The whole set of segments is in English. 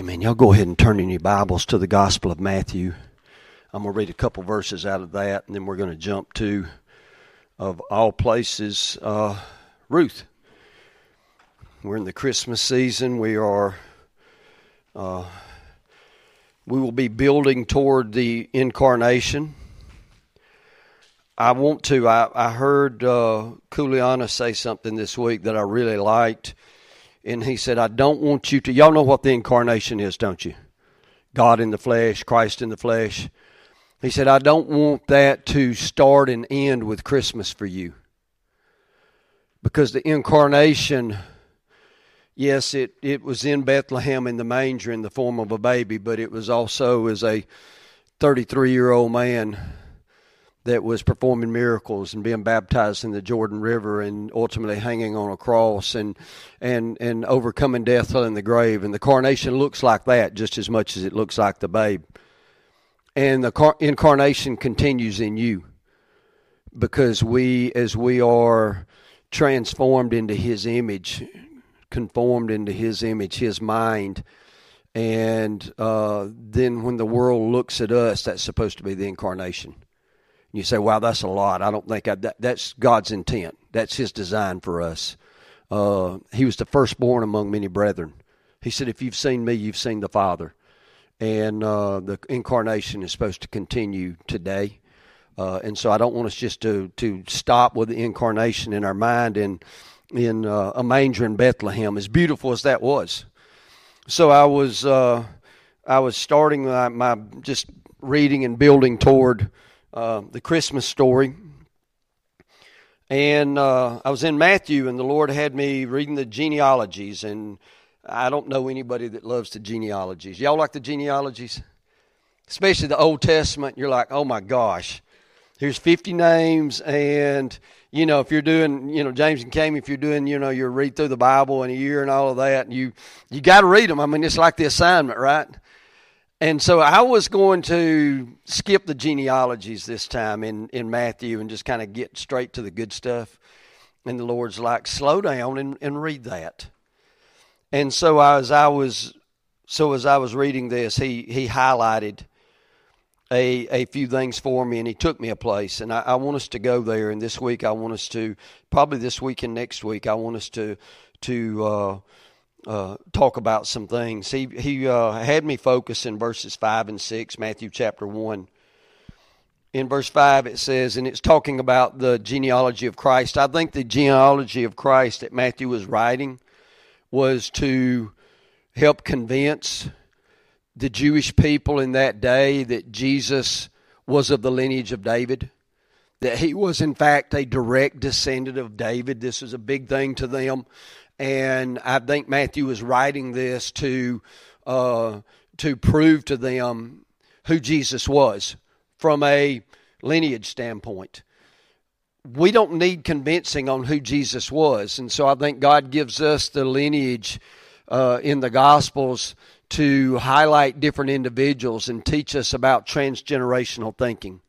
Amen. Y'all go ahead and turn in your Bibles to the Gospel of Matthew. I'm going to read a couple verses out of that, and then we're going to jump to, of all places, Ruth. We're in the Christmas season. We will be building toward the incarnation. I heard Kuliana say something this week that I really liked. And he said, I don't want you to, y'all know what the incarnation is, don't you? God in the flesh, Christ in the flesh. He said, I don't want that to start and end with Christmas for you. Because the incarnation, yes, it was in Bethlehem in the manger in the form of a baby, but it was also as a 33-year-old man that was performing miracles and being baptized in the Jordan River and ultimately hanging on a cross and overcoming death, hell, and the grave. And the carnation looks like that just as much as it looks like the babe. And the incarnation continues in you because as we are transformed into His image, conformed into His image, His mind, and then when the world looks at us, that's supposed to be the incarnation. You say, wow, that's a lot. I don't think that's God's intent. That's His design for us. He was the firstborn among many brethren. He said, if you've seen me, you've seen the Father. And the incarnation is supposed to continue today. And so I don't want us just to stop with the incarnation in our mind in a manger in Bethlehem, as beautiful as that was. So I was starting my just reading and building toward the Christmas story, and I was in Matthew, and the Lord had me reading the genealogies, and I don't know anybody that loves the genealogies. Y'all like the genealogies? Especially the Old Testament. You're like, oh my gosh, here's 50 names, and if you're doing, James and Cami, if you're doing, you read through the Bible in a year and all of that, and you got to read them. I mean, it's like the assignment, right? And so I was going to skip the genealogies this time in Matthew and just kind of get straight to the good stuff. And the Lord's like, slow down and read that. And so as I was reading this, he highlighted a few things for me, and he took me a place. And I want us to go there. And this week I want us to, probably this week and next week, I want us to talk about some things. He had me focus in verses 5 and 6, Matthew chapter 1. In verse 5 it says, and it's talking about the genealogy of Christ. I think the genealogy of Christ that Matthew was writing was to help convince the Jewish people in that day that Jesus was of the lineage of David, that he was in fact a direct descendant of David. This was a big thing to them. And I think Matthew was writing this to prove to them who Jesus was from a lineage standpoint. We don't need convincing on who Jesus was. And so I think God gives us the lineage in the Gospels to highlight different individuals and teach us about transgenerational thinking.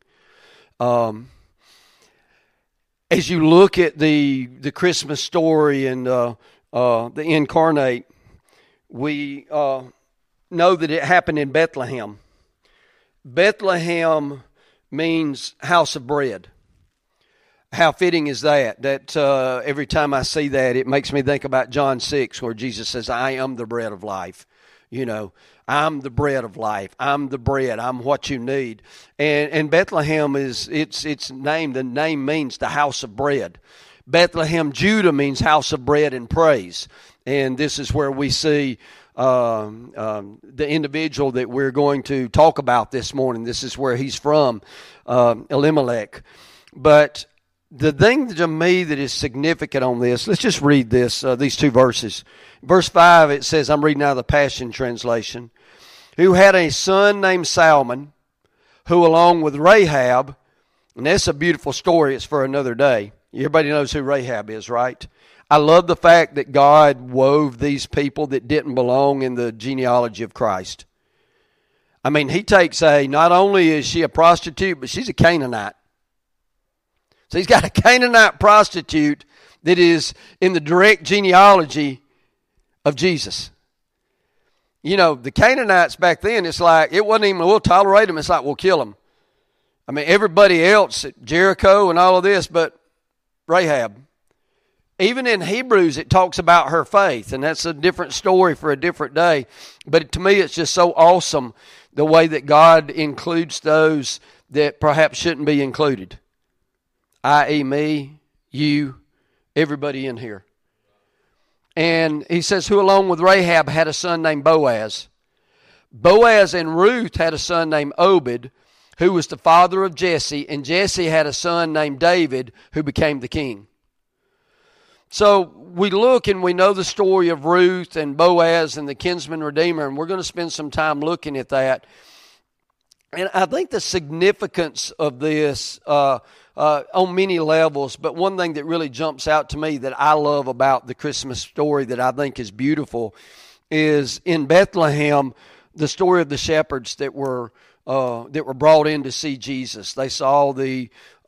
As you look at the Christmas story and the incarnate, we know that it happened in Bethlehem. Bethlehem means house of bread. How fitting is that? That every time I see that, it makes me think about John 6, where Jesus says, I am the bread of life. I'm the bread of life. I'm the bread. I'm what you need. And Bethlehem is, its name, the name means the house of bread. Bethlehem, Judah means house of bread and praise. And this is where we see the individual that we're going to talk about this morning. This is where he's from, Elimelech. But the thing to me that is significant on this, let's just read these two verses. Verse 5, it says, I'm reading out of the Passion Translation, who had a son named Salmon, who along with Rahab, and that's a beautiful story, it's for another day. Everybody knows who Rahab is, right? I love the fact that God wove these people that didn't belong in the genealogy of Christ. I mean, he takes not only is she a prostitute, but she's a Canaanite. So he's got a Canaanite prostitute that is in the direct genealogy of Jesus. You know, the Canaanites back then, it's like, it wasn't even, we'll tolerate them. It's like, we'll kill them. I mean, everybody else at Jericho and all of this, but Rahab. Even in Hebrews, it talks about her faith, and that's a different story for a different day. But to me, it's just so awesome the way that God includes those that perhaps shouldn't be included, i.e. me, you, everybody in here. And he says, who along with Rahab had a son named Boaz. Boaz and Ruth had a son named Obed, who was the father of Jesse, and Jesse had a son named David, who became the king. So we look and we know the story of Ruth and Boaz and the kinsman redeemer, and we're going to spend some time looking at that. And I think the significance of this on many levels, but one thing that really jumps out to me that I love about the Christmas story that I think is beautiful is in Bethlehem, the story of the shepherds that were brought in to see Jesus. They saw the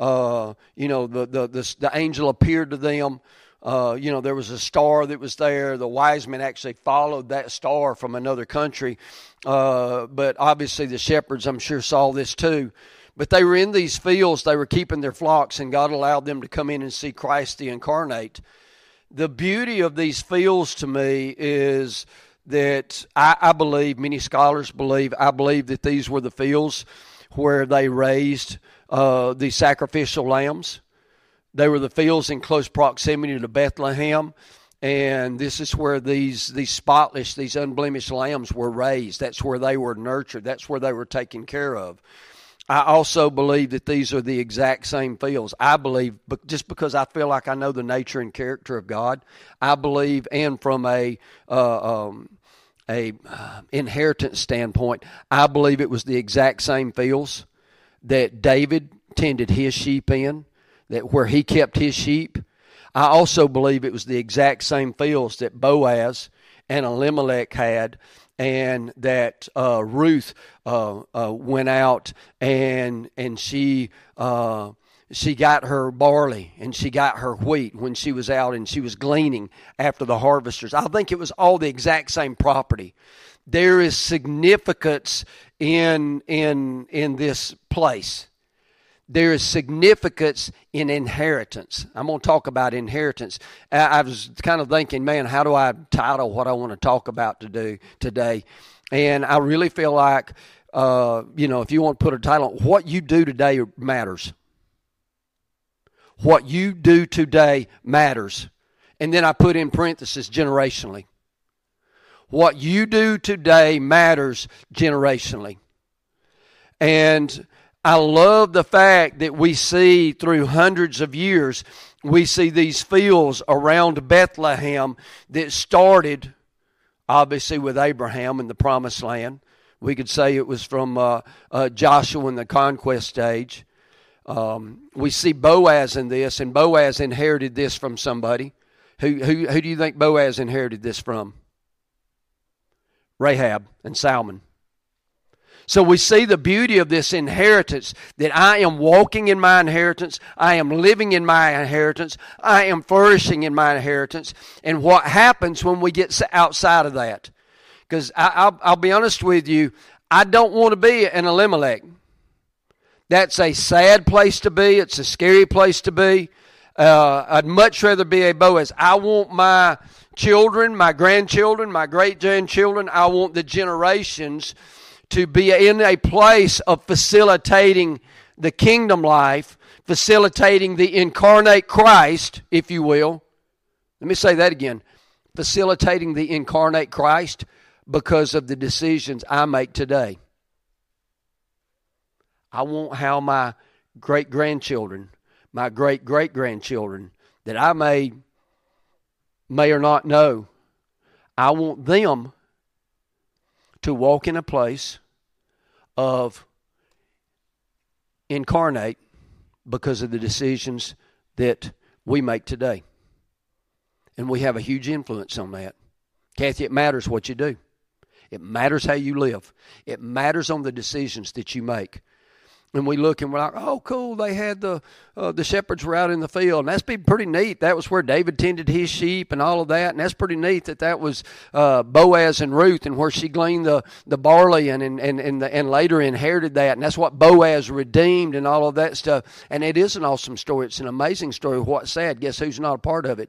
angel appeared to them. There was a star that was there. The wise men actually followed that star from another country. But obviously the shepherds, I'm sure, saw this too. But they were in these fields. They were keeping their flocks, and God allowed them to come in and see Christ the incarnate. The beauty of these fields to me is that I believe, many scholars believe, I believe that these were the fields where they raised the sacrificial lambs. They were the fields in close proximity to Bethlehem, and this is where these spotless, these unblemished lambs were raised. That's where they were nurtured. That's where they were taken care of. I also believe that these are the exact same fields. I believe, but just because I feel like I know the nature and character of God, I believe, and from a inheritance standpoint, I believe it was the exact same fields that David tended his sheep in, that where he kept his sheep. I also believe it was the exact same fields that Boaz and Elimelech had, and that Ruth went out and she got her barley and she got her wheat when she was out and she was gleaning after the harvesters. I think it was all the exact same property. There is significance in this place. There is significance in inheritance. I'm going to talk about inheritance. I was kind of thinking, man, how do I title what I want to talk about today? And I really feel like, if you want to put a title, what you do today matters. What you do today matters. And then I put in parentheses, generationally. What you do today matters generationally. And I love the fact that we see through hundreds of years, we see these fields around Bethlehem that started, obviously, with Abraham in the Promised Land. We could say it was from Joshua in the conquest stage. We see Boaz in this, and Boaz inherited this from somebody. Who do you think Boaz inherited this from? Rahab and Salmon. So we see the beauty of this inheritance, that I am walking in my inheritance, I am living in my inheritance, I am flourishing in my inheritance, and what happens when we get outside of that. Because I'll be honest with you, I don't want to be an Elimelech. That's a sad place to be, it's a scary place to be. I'd much rather be a Boaz. I want my children, my grandchildren, my great-grandchildren, I want the generations to be in a place of facilitating the kingdom life, facilitating the incarnate Christ, if you will. Let me say that again. Facilitating the incarnate Christ because of the decisions I make today. I want how my great-grandchildren, my great-great-grandchildren, that I may or not know, I want them to walk in a place of incarnate because of the decisions that we make today. And we have a huge influence on that. Kathy, it matters what you do. It matters how you live. It matters on the decisions that you make. And we look and we're like, oh, cool, they had the shepherds were out in the field. And that's been pretty neat. That was where David tended his sheep and all of that. And that's pretty neat that was Boaz and Ruth, and where she gleaned the barley and later inherited that. And that's what Boaz redeemed and all of that stuff. And it is an awesome story. It's an amazing story. What's sad, guess who's not a part of it?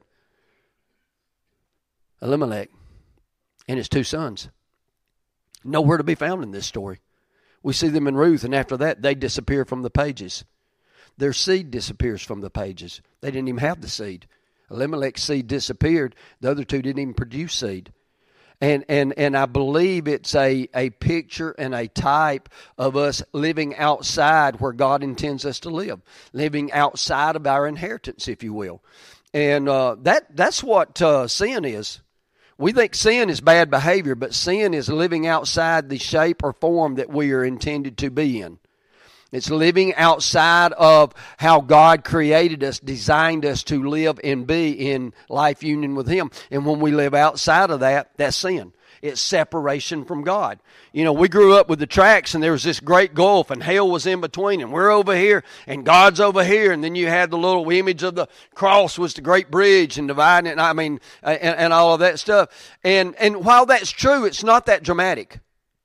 Elimelech and his 2 sons. Nowhere to be found in this story. We see them in Ruth, and after that, they disappear from the pages. Their seed disappears from the pages. They didn't even have the seed. Elimelech's seed disappeared. The other 2 didn't even produce seed. And I believe it's a picture and a type of us living outside where God intends us to live. Living outside of our inheritance, if you will. And that's what sin is. We think sin is bad behavior, but sin is living outside the shape or form that we are intended to be in. It's living outside of how God created us, designed us to live and be in life union with Him. And when we live outside of that, that's sin. It's separation from God. You know, we grew up with the tracks, and there was this great gulf, and hell was in between, and we're over here, and God's over here, and then you had the little image of the cross was the great bridge and dividing it, and all of that stuff. And while that's true, it's not that dramatic.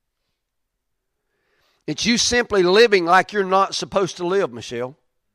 It's you simply living like you're not supposed to live, Michelle.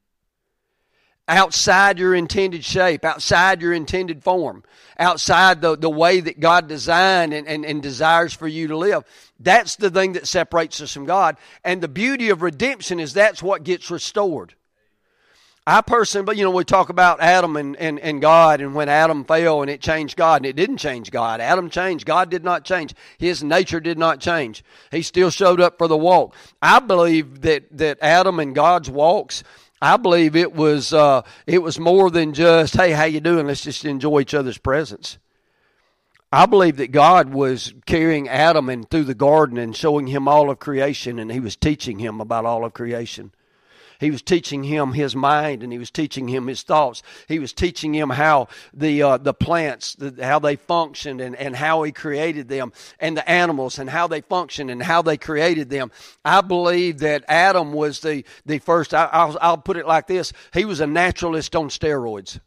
Outside your intended shape, outside your intended form, outside the way that God designed and desires for you to live. That's the thing that separates us from God. And the beauty of redemption is that's what gets restored. I personally, we talk about Adam and God, and when Adam fell and it changed God, and it didn't change God. Adam changed. God did not change. His nature did not change. He still showed up for the walk. I believe that Adam and God's walks, I believe it was more than just, hey, how you doing? Let's just enjoy each other's presence. I believe that God was carrying Adam and through the garden and showing him all of creation, and He was teaching him about all of creation. He was teaching him his mind, and He was teaching him his thoughts. He was teaching him how the plants, how they functioned, and how He created them, and the animals and how they functioned and how they created them. I believe that Adam was the first. I'll put it like this: he was a naturalist on steroids,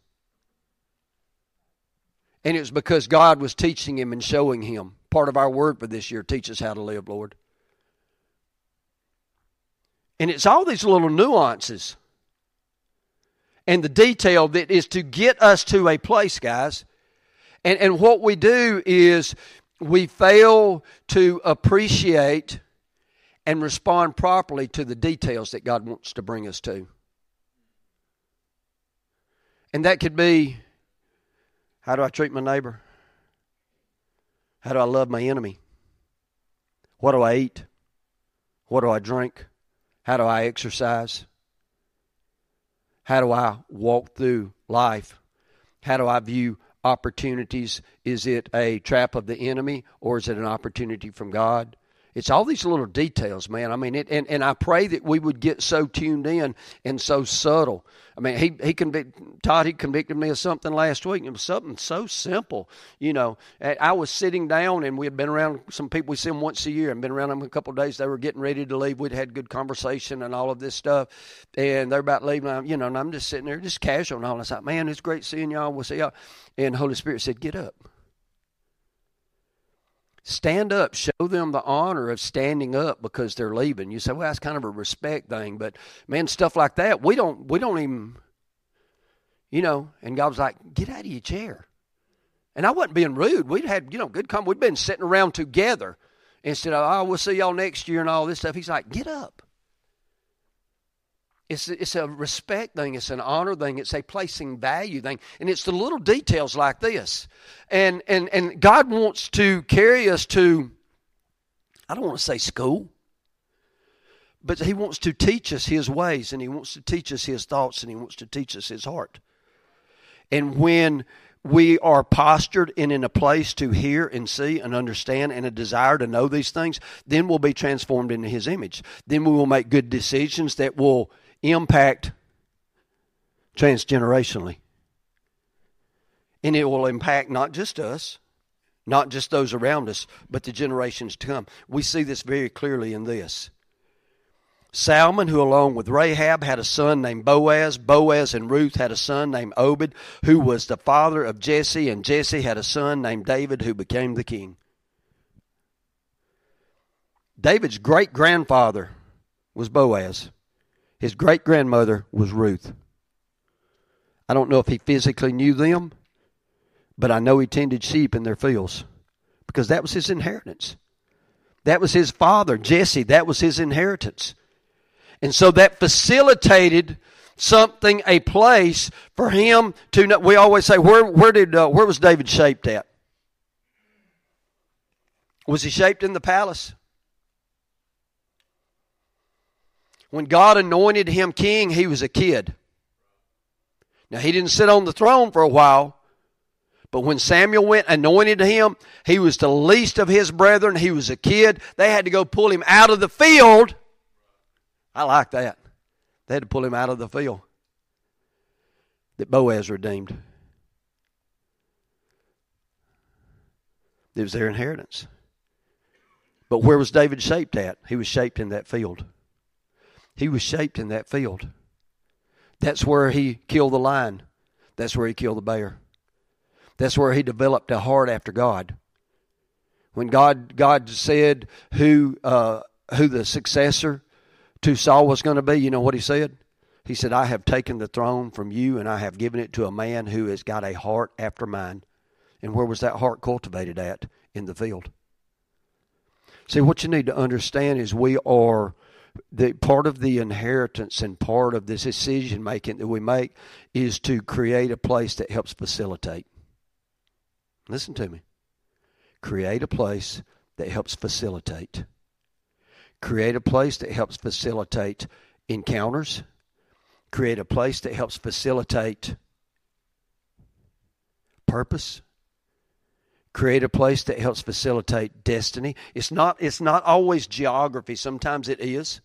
and it was because God was teaching him and showing him. Part of our word for this year: teach us how to live, Lord. And it's all these little nuances and the detail that is to get us to a place, guys. And what we do is we fail to appreciate and respond properly to the details that God wants to bring us to. And that could be, how do I treat my neighbor? How do I love my enemy? What do I eat? What do I drink? How do I exercise? How do I walk through life? How do I view opportunities? Is it a trap of the enemy, or is it an opportunity from God? It's all these little details, man. I mean, and I pray that we would get so tuned in and so subtle. I mean, Todd convicted me of something last week. It was something so simple. I was sitting down, and we had been around some people. We see them once a year, and been around them a couple of days. They were getting ready to leave. We'd had good conversation and all of this stuff, and they're about leaving. And I'm just sitting there, just casual and all. And I was like, man, it's great seeing y'all. We'll see y'all. And the Holy Spirit said, get up. Stand up. Show them the honor of standing up because they're leaving. You say, well, that's kind of a respect thing. But, man, stuff like that, we don't even, and God was like, get out of your chair. And I wasn't being rude. We'd had, good conversation. We'd been sitting around together instead of, oh, we'll see y'all next year and all this stuff. He's like, get up. It's a respect thing. It's an honor thing. It's a placing value thing. And it's the little details like this. And God wants to carry us to, I don't want to say school, but He wants to teach us His ways, and He wants to teach us His thoughts, and He wants to teach us His heart. And when we are postured and in a place to hear and see and understand and a desire to know these things, then we'll be transformed into His image. Then we will make good decisions that will impact transgenerationally. And it will impact not just us, not just those around us, but the generations to come. We see this very clearly in this. Salmon, who along with Rahab had a son named Boaz. Boaz and Ruth had a son named Obed, who was the father of Jesse, and Jesse had a son named David, who became the king. David's great-grandfather was Boaz. His great-grandmother was Ruth. I don't know if he physically knew them, but I know he tended sheep in their fields because that was his inheritance. That was his father, Jesse. That was his inheritance. And so that facilitated something, a place for him to know. We always say, where was David shaped at? Was he shaped in the palace? When God anointed him king, he was a kid. Now, he didn't sit on the throne for a while, but when Samuel went anointed him, he was the least of his brethren. He was a kid. They had to go pull him out of the field. I like that. They had to pull him out of the field that Boaz redeemed. It was their inheritance. But where was David shaped at? He was shaped in that field. He was shaped in that field. That's where he killed the lion. That's where he killed the bear. That's where he developed a heart after God. When God said who the successor to Saul was going to be, you know what he said? He said, I have taken the throne from you and I have given it to a man who has got a heart after mine. And where was that heart cultivated at? In the field. See, what you need to understand is we are the part of the inheritance and part of this decision making that we make is to create a place that helps facilitate. Listen to me. Create a place that helps facilitate. Create a place that helps facilitate encounters. Create a place that helps facilitate purpose. Create a place that helps facilitate destiny. It's not always geography. Sometimes it is.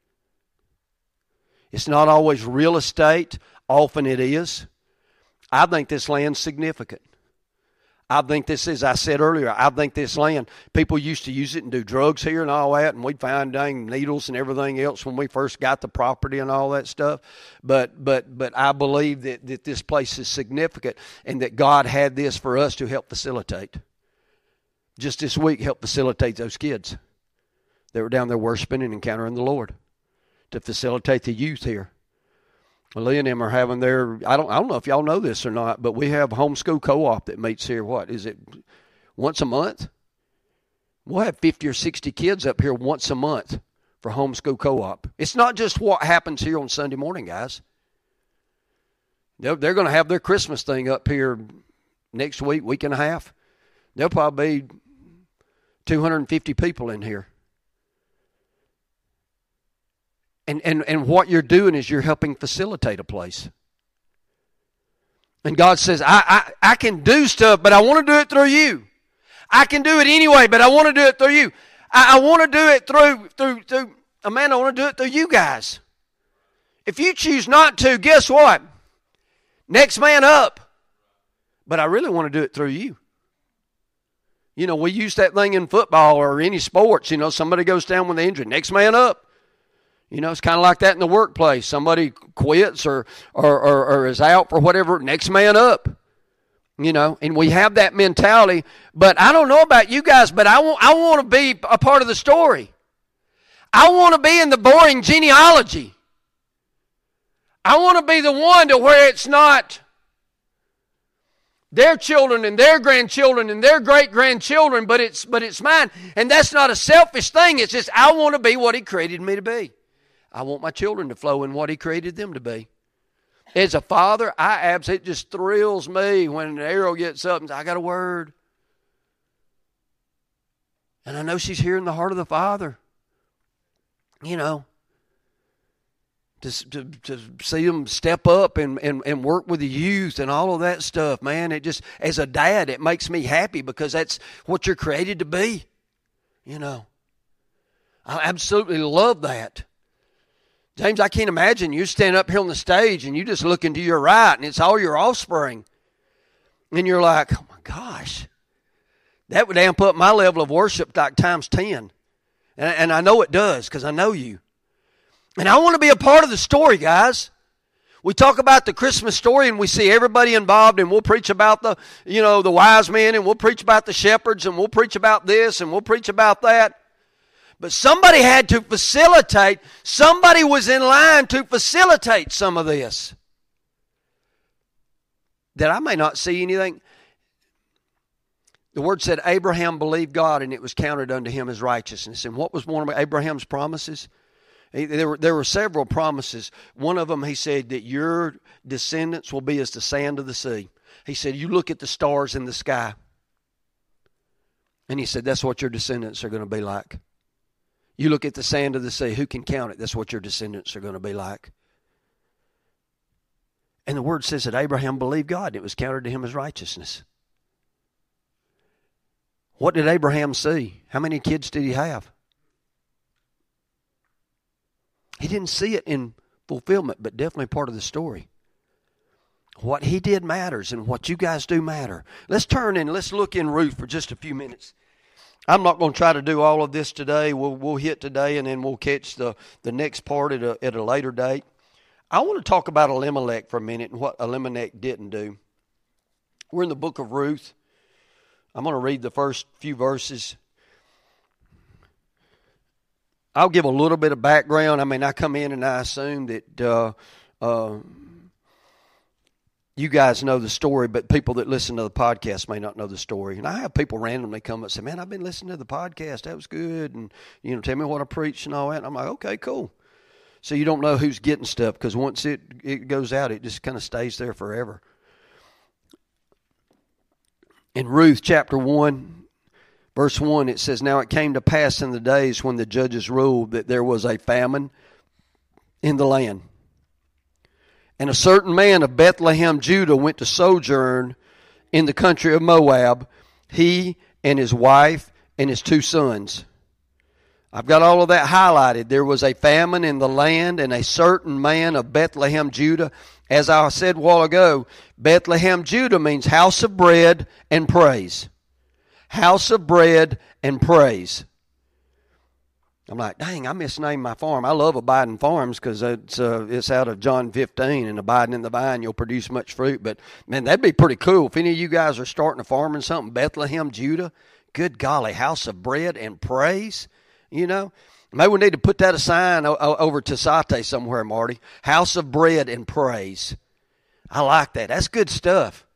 It's not always real estate. Often it is. I think this land's significant. I think this is, I said earlier, I think this land, people used to use it and do drugs here and all that, and we'd find dang needles and everything else when we first got the property and all that stuff. But I believe that this place is significant and that God had this for us to help facilitate. Just this week, help facilitate those kids that were down there worshiping and encountering the Lord, to facilitate the youth here. Well, Lee and them are having their, I don't know if y'all know this or not, but we have homeschool co-op that meets here, what, is it once a month? We'll have 50 or 60 kids up here once a month for homeschool co-op. It's not just what happens here on Sunday morning, guys. They're going to have their Christmas thing up here next week and a half. There'll probably be 250 people in here. And what you're doing is you're helping facilitate a place. And God says, I can do stuff, but I want to do it through you. I can do it anyway, but I want to do it through you. I want to do it through Amanda, I want to do it through you guys. If you choose not to, guess what? Next man up. But I really want to do it through you. You know, we use that thing in football or any sports. You know, somebody goes down with an injury. Next man up. You know, it's kind of like that in the workplace. Somebody quits or is out for whatever. Next man up. You know, and we have that mentality. But I don't know about you guys, but I want to be a part of the story. I want to be in the boring genealogy. I want to be the one to where it's not their children and their grandchildren and their great-grandchildren, but it's mine. And that's not a selfish thing. It's just I want to be what He created me to be. I want my children to flow in what He created them to be. As a father, it just thrills me when an arrow gets up and says, I got a word. And I know she's hearing the heart of the Father. You know, to see them step up and work with the youth and all of that stuff, man, it just, as a dad, it makes me happy because that's what you're created to be. You know, I absolutely love that. James, I can't imagine you stand up here on the stage and you just look into your right and it's all your offspring. And you're like, oh my gosh, that would amp up my level of worship like times 10. And I know it does because I know you. And I want to be a part of the story, guys. We talk about the Christmas story and we see everybody involved, and we'll preach about the wise men, and we'll preach about the shepherds, and we'll preach about this, and we'll preach about that. But somebody had to facilitate. Somebody was in line to facilitate some of this. That I may not see anything. The word said Abraham believed God, and it was counted unto him as righteousness. And what was one of Abraham's promises? There were several promises. One of them, he said that your descendants will be as the sand of the sea. He said, you look at the stars in the sky. And he said, that's what your descendants are going to be like. You look at the sand of the sea. Who can count it? That's what your descendants are going to be like. And the word says that Abraham believed God, and it was counted to him as righteousness. What did Abraham see? How many kids did he have? He didn't see it in fulfillment, but definitely part of the story. What he did matters, and what you guys do matter. Let's turn and let's look in Ruth for just a few minutes. I'm not going to try to do all of this today. We'll hit today, and then we'll catch the next part at a later date. I want to talk about Elimelech for a minute and what Elimelech didn't do. We're in the book of Ruth. I'm going to read the first few verses. I'll give a little bit of background. I mean, I come in and I assume that you guys know the story, but people that listen to the podcast may not know the story. And I have people randomly come up and say, man, I've been listening to the podcast. That was good. And, tell me what I preached and all that. And I'm like, okay, cool. So you don't know who's getting stuff, because once it goes out, it just kind of stays there forever. In Ruth chapter 1, verse 1, it says, now it came to pass in the days when the judges ruled that there was a famine in the land. And a certain man of Bethlehem, Judah, went to sojourn in the country of Moab, he and his wife and his 2 sons. I've got all of that highlighted. There was a famine in the land, and a certain man of Bethlehem, Judah. As I said a while ago, Bethlehem, Judah means house of bread and praise. House of bread and praise. I'm like, dang, I misnamed my farm. I love Abiding Farms because it's out of John 15, and abiding in the vine, you'll produce much fruit. But, man, that'd be pretty cool. If any of you guys are starting a farm or something, Bethlehem, Judah, good golly, house of bread and praise, Maybe we need to put that a sign over to Sate somewhere, Marty. House of bread and praise. I like that. That's good stuff.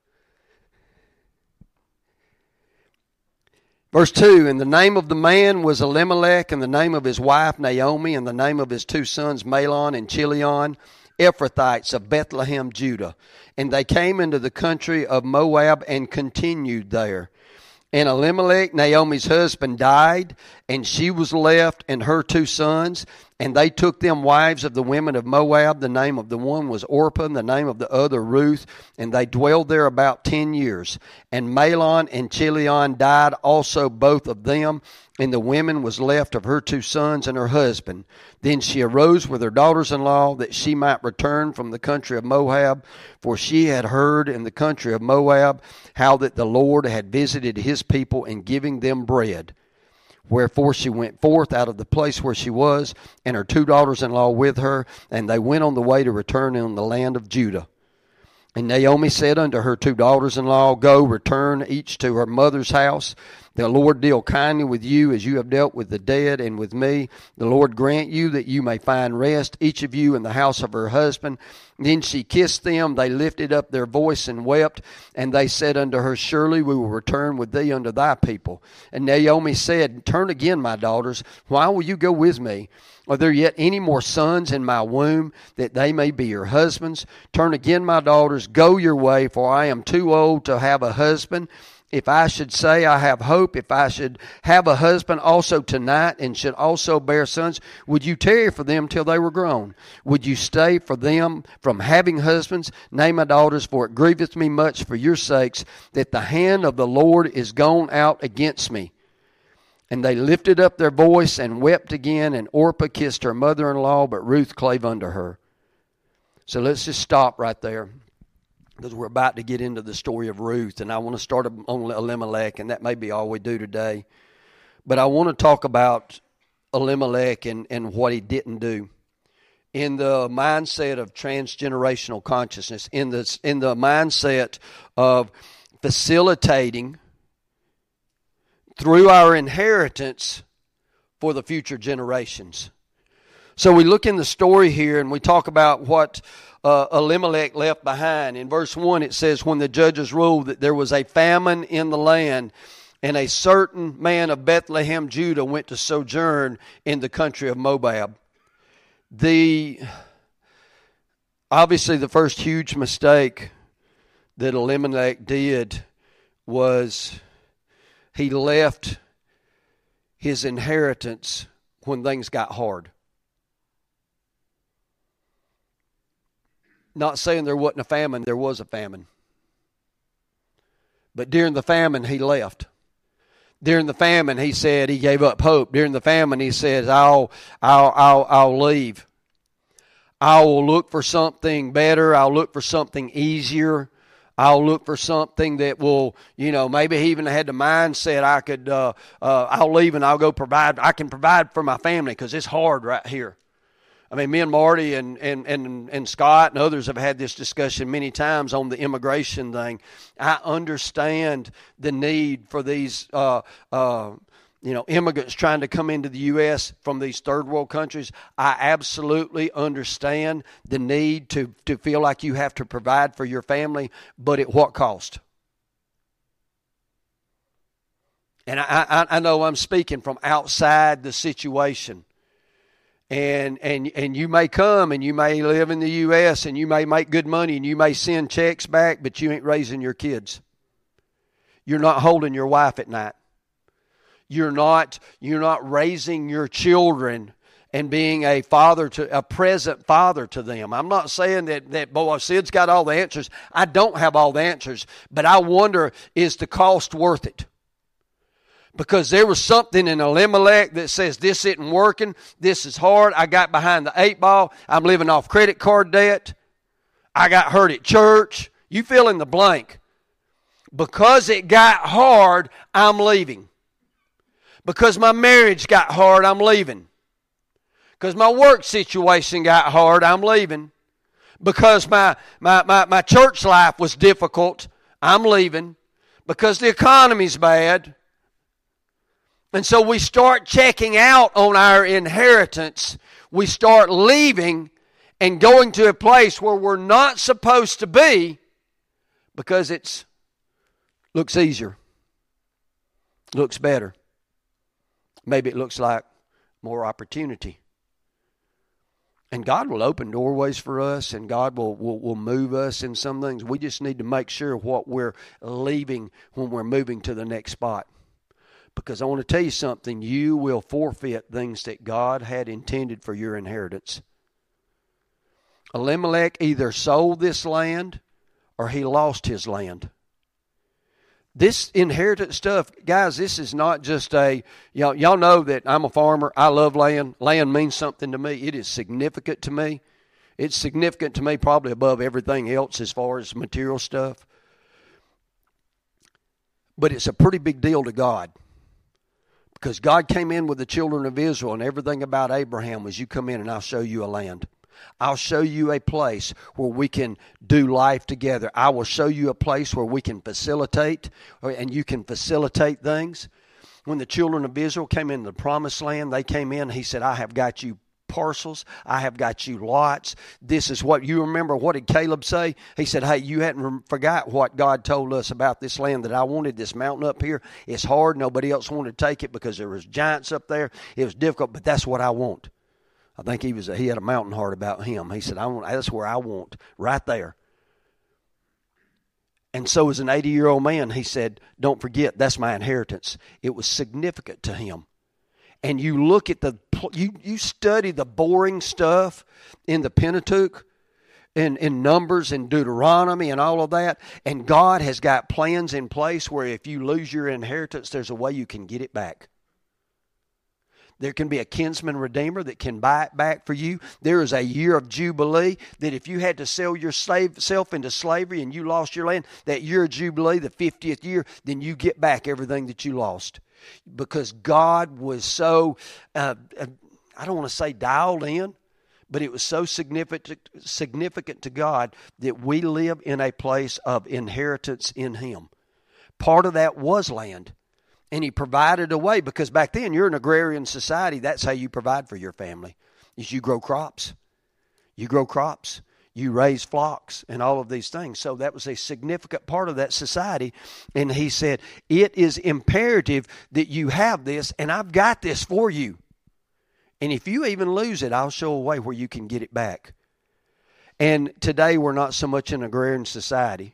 Verse 2, and the name of the man was Elimelech, and the name of his wife Naomi, and the name of his 2 sons Mahlon and Chilion, Ephrathites of Bethlehem, Judah. And they came into the country of Moab and continued there. And Elimelech, Naomi's husband, died, and she was left and her 2 sons. And they took them wives of the women of Moab. The name of the one was Orpah, and the name of the other Ruth. And they dwelled there about 10 years. And Mahlon and Chilion died also, both of them. And the woman was left of her 2 sons and her husband. Then she arose with her daughters-in-law, that she might return from the country of Moab. For she had heard in the country of Moab how that the Lord had visited his people in giving them bread. Wherefore she went forth out of the place where she was, and her 2 daughters-in-law with her, and they went on the way to return in the land of Judah. And Naomi said unto her 2 daughters-in-law, go, return each to her mother's house. The Lord deal kindly with you as you have dealt with the dead and with me. The Lord grant you that you may find rest, each of you in the house of her husband. Then she kissed them. They lifted up their voice and wept. And they said unto her, surely we will return with thee unto thy people. And Naomi said, turn again, my daughters. Why will you go with me? Are there yet any more sons in my womb, that they may be your husbands? Turn again, my daughters, go your way, for I am too old to have a husband. If I should say I have hope, if I should have a husband also tonight, and should also bear sons, would you tarry for them till they were grown? Would you stay for them from having husbands? Nay, my daughters, for it grieveth me much for your sakes, that the hand of the Lord is gone out against me. And they lifted up their voice and wept again, and Orpah kissed her mother-in-law, but Ruth clave unto her. So let's just stop right there, because we're about to get into the story of Ruth, and I want to start on Elimelech, and that may be all we do today. But I want to talk about Elimelech and what he didn't do. in the mindset of transgenerational consciousness, in the mindset of facilitating through our inheritance for the future generations. So we look in the story here and we talk about what Elimelech left behind. In verse 1 it says, when the judges ruled that there was a famine in the land, and a certain man of Bethlehem, Judah, went to sojourn in the country of Moab. Obviously the first huge mistake that Elimelech did was he left his inheritance when things got hard. Not saying there wasn't a famine, there was a famine. But during the famine, he left. During the famine, he said he gave up hope. During the famine, he says, I'll leave. I will look for something better. I'll look for something easier. I'll look for something that will, maybe he even had the mindset I could, I'll leave and I'll go provide. I can provide for my family because it's hard right here. I mean, me and Marty and Scott and others have had this discussion many times on the immigration thing. I understand the need for these, immigrants trying to come into the U.S. from these third world countries. I absolutely understand the need to feel like you have to provide for your family, but at what cost? And I know I'm speaking from outside the situation. And you may come and you may live in the U.S. and you may make good money and you may send checks back, but you ain't raising your kids. You're not holding your wife at night. You're not raising your children and being a present father to them. I'm not saying that boy, Sid's got all the answers. I don't have all the answers, but I wonder, is the cost worth it? Because there was something in Elimelech that says, this isn't working, this is hard, I got behind the 8 ball, I'm living off credit card debt, I got hurt at church, you fill in the blank. Because it got hard, I'm leaving. Because my marriage got hard, I'm leaving. Because my work situation got hard, I'm leaving. Because my church life was difficult, I'm leaving. Because the economy's bad. And so we start checking out on our inheritance. We start leaving and going to a place where we're not supposed to be because it looks easier, looks better. Maybe it looks like more opportunity. And God will open doorways for us, and God will move us in some things. We just need to make sure what we're leaving when we're moving to the next spot. Because I want to tell you something, you will forfeit things that God had intended for your inheritance. Elimelech either sold this land or he lost his land. This inheritance stuff, guys, this is not just y'all know that I'm a farmer. I love land. Land means something to me. It is significant to me. It's significant to me probably above everything else as far as material stuff. But it's a pretty big deal to God. Because God came in with the children of Israel, and everything about Abraham was, you come in and I'll show you a land. I'll show you a place where we can do life together. I will show you a place where we can facilitate, and you can facilitate things. When the children of Israel came into the promised land, they came in, he said, I have got you parcels. I have got you lots. This is what you remember. What did Caleb say? He said, hey, you hadn't forgot what God told us about this land that I wanted, this mountain up here. It's hard. Nobody else wanted to take it because there was giants up there. It was difficult, but that's what I want. I think he had a mountain heart about him. He said, that's where I want, right there. And so as an 80-year-old man, he said, don't forget, that's my inheritance. It was significant to him. And you look at you study the boring stuff in the Pentateuch, in Numbers and Deuteronomy and all of that, and God has got plans in place where if you lose your inheritance, there's a way you can get it back. There can be a kinsman redeemer that can buy it back for you. There is a year of Jubilee that if you had to sell yourself into slavery and you lost your land, that year of Jubilee, the 50th year, then you get back everything that you lost. Because God was so, I don't want to say dialed in, But it was so significant to God that we live in a place of inheritance in Him. Part of that was land. And He provided a way, because back then you're an agrarian society. That's how you provide for your family, is you grow crops. You grow crops. You raise flocks and all of these things. So that was a significant part of that society. And He said, it is imperative that you have this, and I've got this for you. And if you even lose it, I'll show a way where you can get it back. And today we're not so much an agrarian society,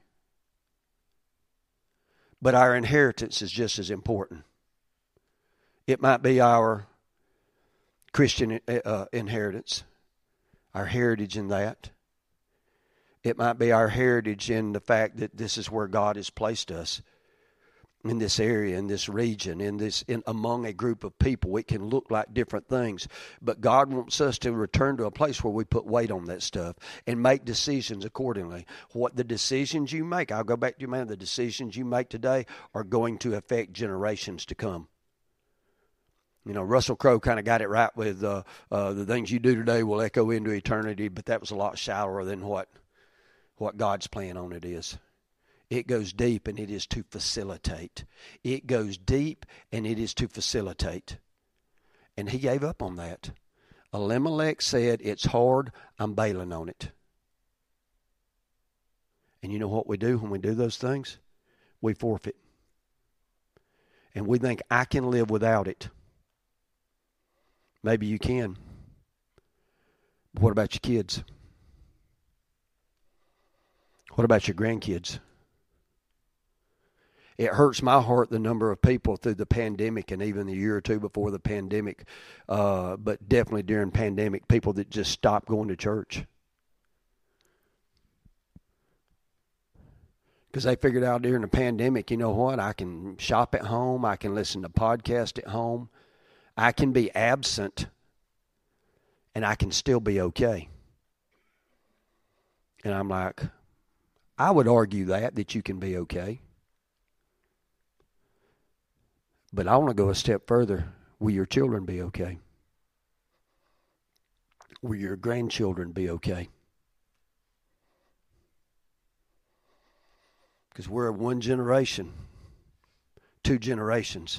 but our inheritance is just as important. It might be our Christian inheritance, our heritage in that. It might be our heritage in the fact that this is where God has placed us, in this area, in this region, in among a group of people. It can look like different things, but God wants us to return to a place where we put weight on that stuff and make decisions accordingly. What the decisions you make, I'll go back to you, man, the decisions you make today are going to affect generations to come. You know, Russell Crowe kind of got it right with the things you do today will echo into eternity, but that was a lot shallower than what God's plan on it is. It goes deep, and it is to facilitate. It goes deep, and it is to facilitate. And he gave up on that. Elimelech said, it's hard, I'm bailing on it. And you know what we do when we do those things? We forfeit. And we think, I can live without it. Maybe you can. But what about your kids? What about your grandkids? It hurts my heart, the number of people through the pandemic and even the year or two before the pandemic, but definitely during pandemic, people that just stopped going to church. Because they figured out during the pandemic, you know what, I can shop at home, I can listen to podcasts at home, I can be absent, and I can still be okay. And I'm like, I would argue that you can be okay. But I want to go a step further. Will your children be okay? Will your grandchildren be okay? Because we're one generation, 2 generations.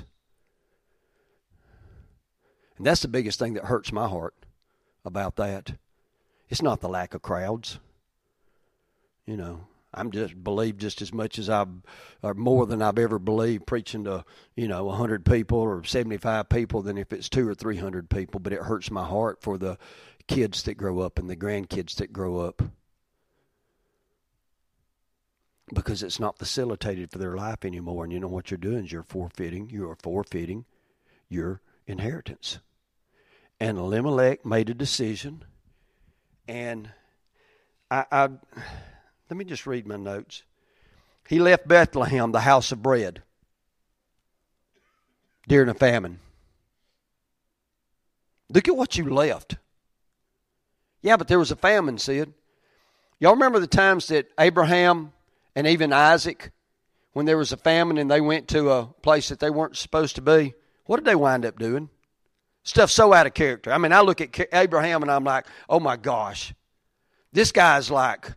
And that's the biggest thing that hurts my heart about that. It's not the lack of crowds. You know, I'm just believe just as much as or more than I've ever believed preaching to, 100 people or 75 people than if it's 200 or 300 people. But it hurts my heart for the kids that grow up and the grandkids that grow up, because it's not facilitated for their life anymore. And you know what you're doing is you're forfeiting your inheritance. And Elimelech made a decision, and I let me just read my notes. He left Bethlehem, the house of bread, during a famine. Look at what you left. Yeah, but there was a famine, Sid. Y'all remember the times that Abraham and even Isaac, when there was a famine and they went to a place that they weren't supposed to be, what did they wind up doing? Stuff so out of character. I mean, I look at Abraham and I'm like, oh my gosh, this guy's like,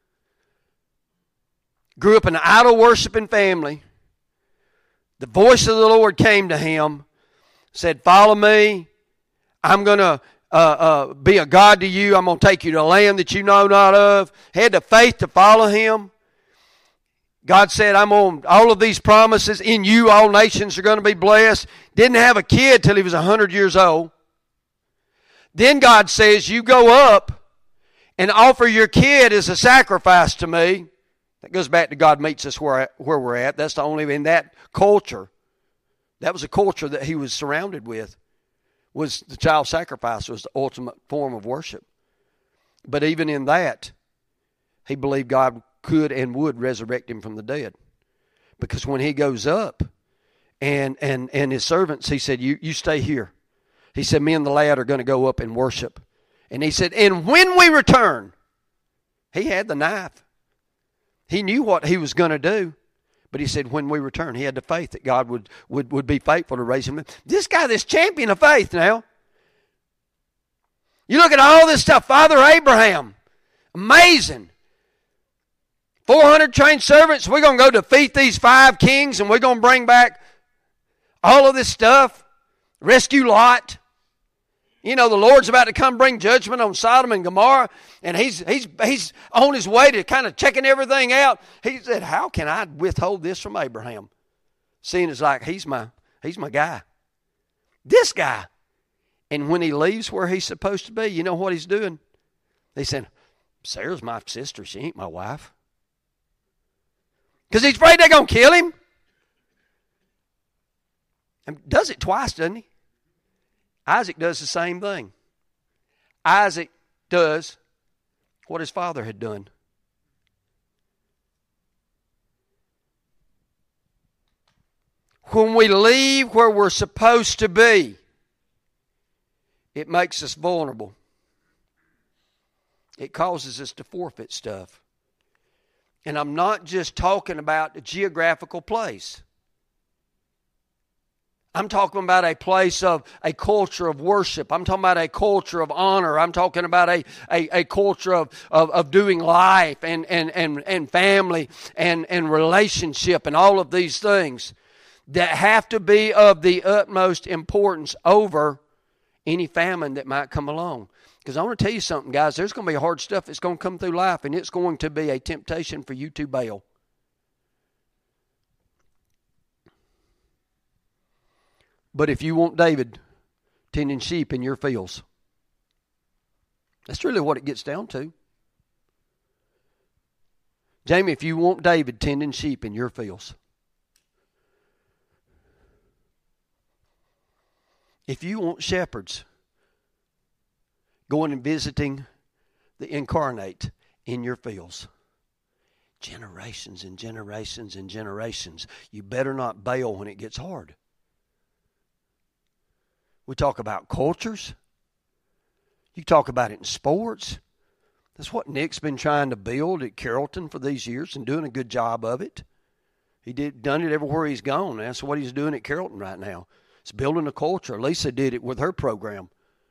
grew up in an idol-worshiping family. The voice of the Lord came to him, said, follow me. I'm going to be a God to you. I'm going to take you to a land that you know not of. Had the faith to follow him. God said, I'm on all of these promises. In you, all nations are going to be blessed. Didn't have a kid till he was 100 years old. Then God says, you go up and offer your kid as a sacrifice to me. That goes back to God meets us where we're at. That's the only, in that culture, that was a culture that he was surrounded with, was the child sacrifice was the ultimate form of worship. But even in that, he believed God could and would resurrect him from the dead. Because when he goes up and his servants, he said, you stay here. He said, me and the lad are going to go up and worship. And he said, and when we return, he had the knife. He knew what he was going to do. But he said, when we return, he had the faith that God would be faithful to raise him. This guy, this champion of faith now. You look at all this stuff. Father Abraham, amazing. 400 trained servants. We're going to go defeat these 5 kings, and we're going to bring back all of this stuff. Rescue Lot. You know, the Lord's about to come bring judgment on Sodom and Gomorrah, and he's on his way to kind of checking everything out. He said, how can I withhold this from Abraham? Seeing as like he's my guy. This guy. And when he leaves where he's supposed to be, you know what he's doing? He said, Sarah's my sister. She ain't my wife. Because he's afraid they're going to kill him. And does it twice, doesn't he? Isaac does the same thing. Isaac does what his father had done. When we leave where we're supposed to be, it makes us vulnerable. It causes us to forfeit stuff. And I'm not just talking about the geographical place. I'm talking about a place of a culture of worship. I'm talking about a culture of honor. I'm talking about a culture of doing life and family and relationship and all of these things that have to be of the utmost importance over any famine that might come along. Because I want to tell you something, guys. There's going to be hard stuff that's going to come through life, and it's going to be a temptation for you to bail. But if you want David tending sheep in your fields, that's really what it gets down to. Jamie, if you want David tending sheep in your fields, if you want shepherds going and visiting the incarnate in your fields, generations and generations and generations, you better not bail when it gets hard. We talk about cultures. You talk about it in sports. That's what Nick's been trying to build at Carrollton for these years and doing a good job of it. Done it everywhere he's gone. That's what he's doing at Carrollton right now. It's building a culture. Lisa did it with her program.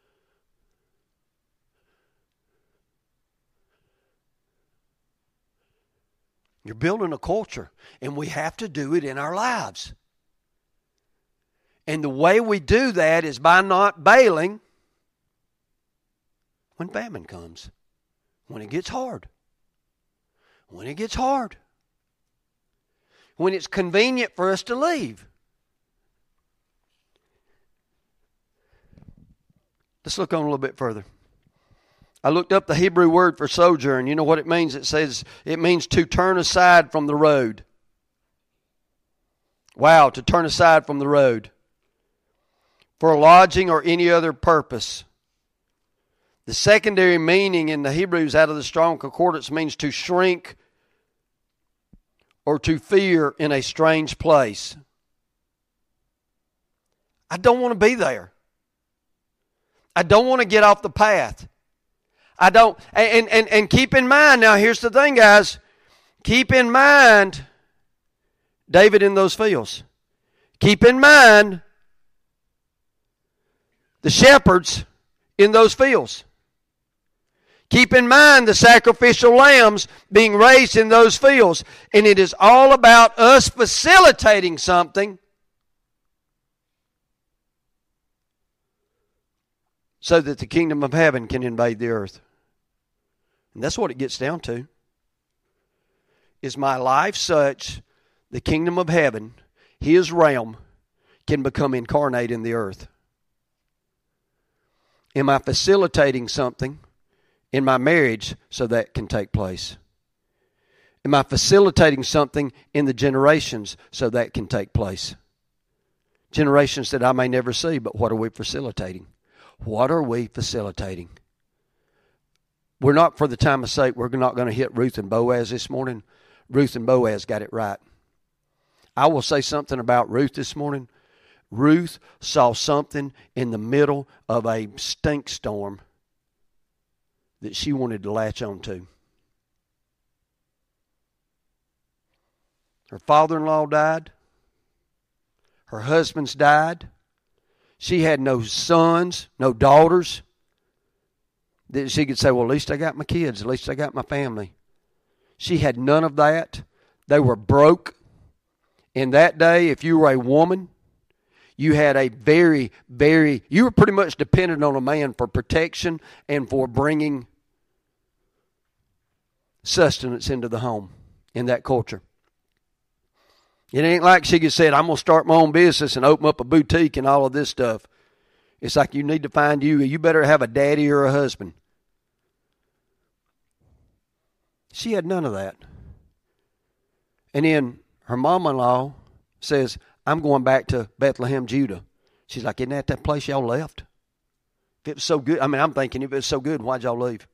You're building a culture, and we have to do it in our lives. And the way we do that is by not bailing when famine comes, when it gets hard, when it gets hard, when it's convenient for us to leave. Let's look on a little bit further. I looked up the Hebrew word for sojourn. You know what it means? It means to turn aside from the road. Wow, to turn aside from the road. For lodging or any other purpose. The secondary meaning in the Hebrews out of the Strong Concordance means to shrink or to fear in a strange place. I don't want to be there. I don't want to get off the path. I don't, and keep in mind, now here's the thing, guys. Keep in mind David in those fields. Keep in mind the shepherds in those fields. Keep in mind the sacrificial lambs being raised in those fields. And it is all about us facilitating something so that the kingdom of heaven can invade the earth. And that's what it gets down to. Is my life such the kingdom of heaven, His realm, can become incarnate in the earth? Am I facilitating something in my marriage so that can take place? Am I facilitating something in the generations so that can take place? Generations that I may never see, but what are we facilitating? What are we facilitating? We're not, for the time of sake, we're not going to hit Ruth and Boaz this morning. Ruth and Boaz got it right. I will say something about Ruth this morning. Ruth saw something in the middle of a stink storm that she wanted to latch on to. Her father-in-law died. Her husband's died. She had no sons, no daughters. that she could say, well, at least I got my kids. At least I got my family. She had none of that. They were broke. In that day, if you were a woman, you had a you were pretty much dependent on a man for protection and for bringing sustenance into the home in that culture. It ain't like she could say, I'm going to start my own business and open up a boutique and all of this stuff. It's like you need to find you better have a daddy or a husband. She had none of that. And then her mom-in-law says, I'm going back to Bethlehem, Judah. She's like, isn't that place y'all left? If it was so good, I'm thinking, if it was so good, why'd y'all leave?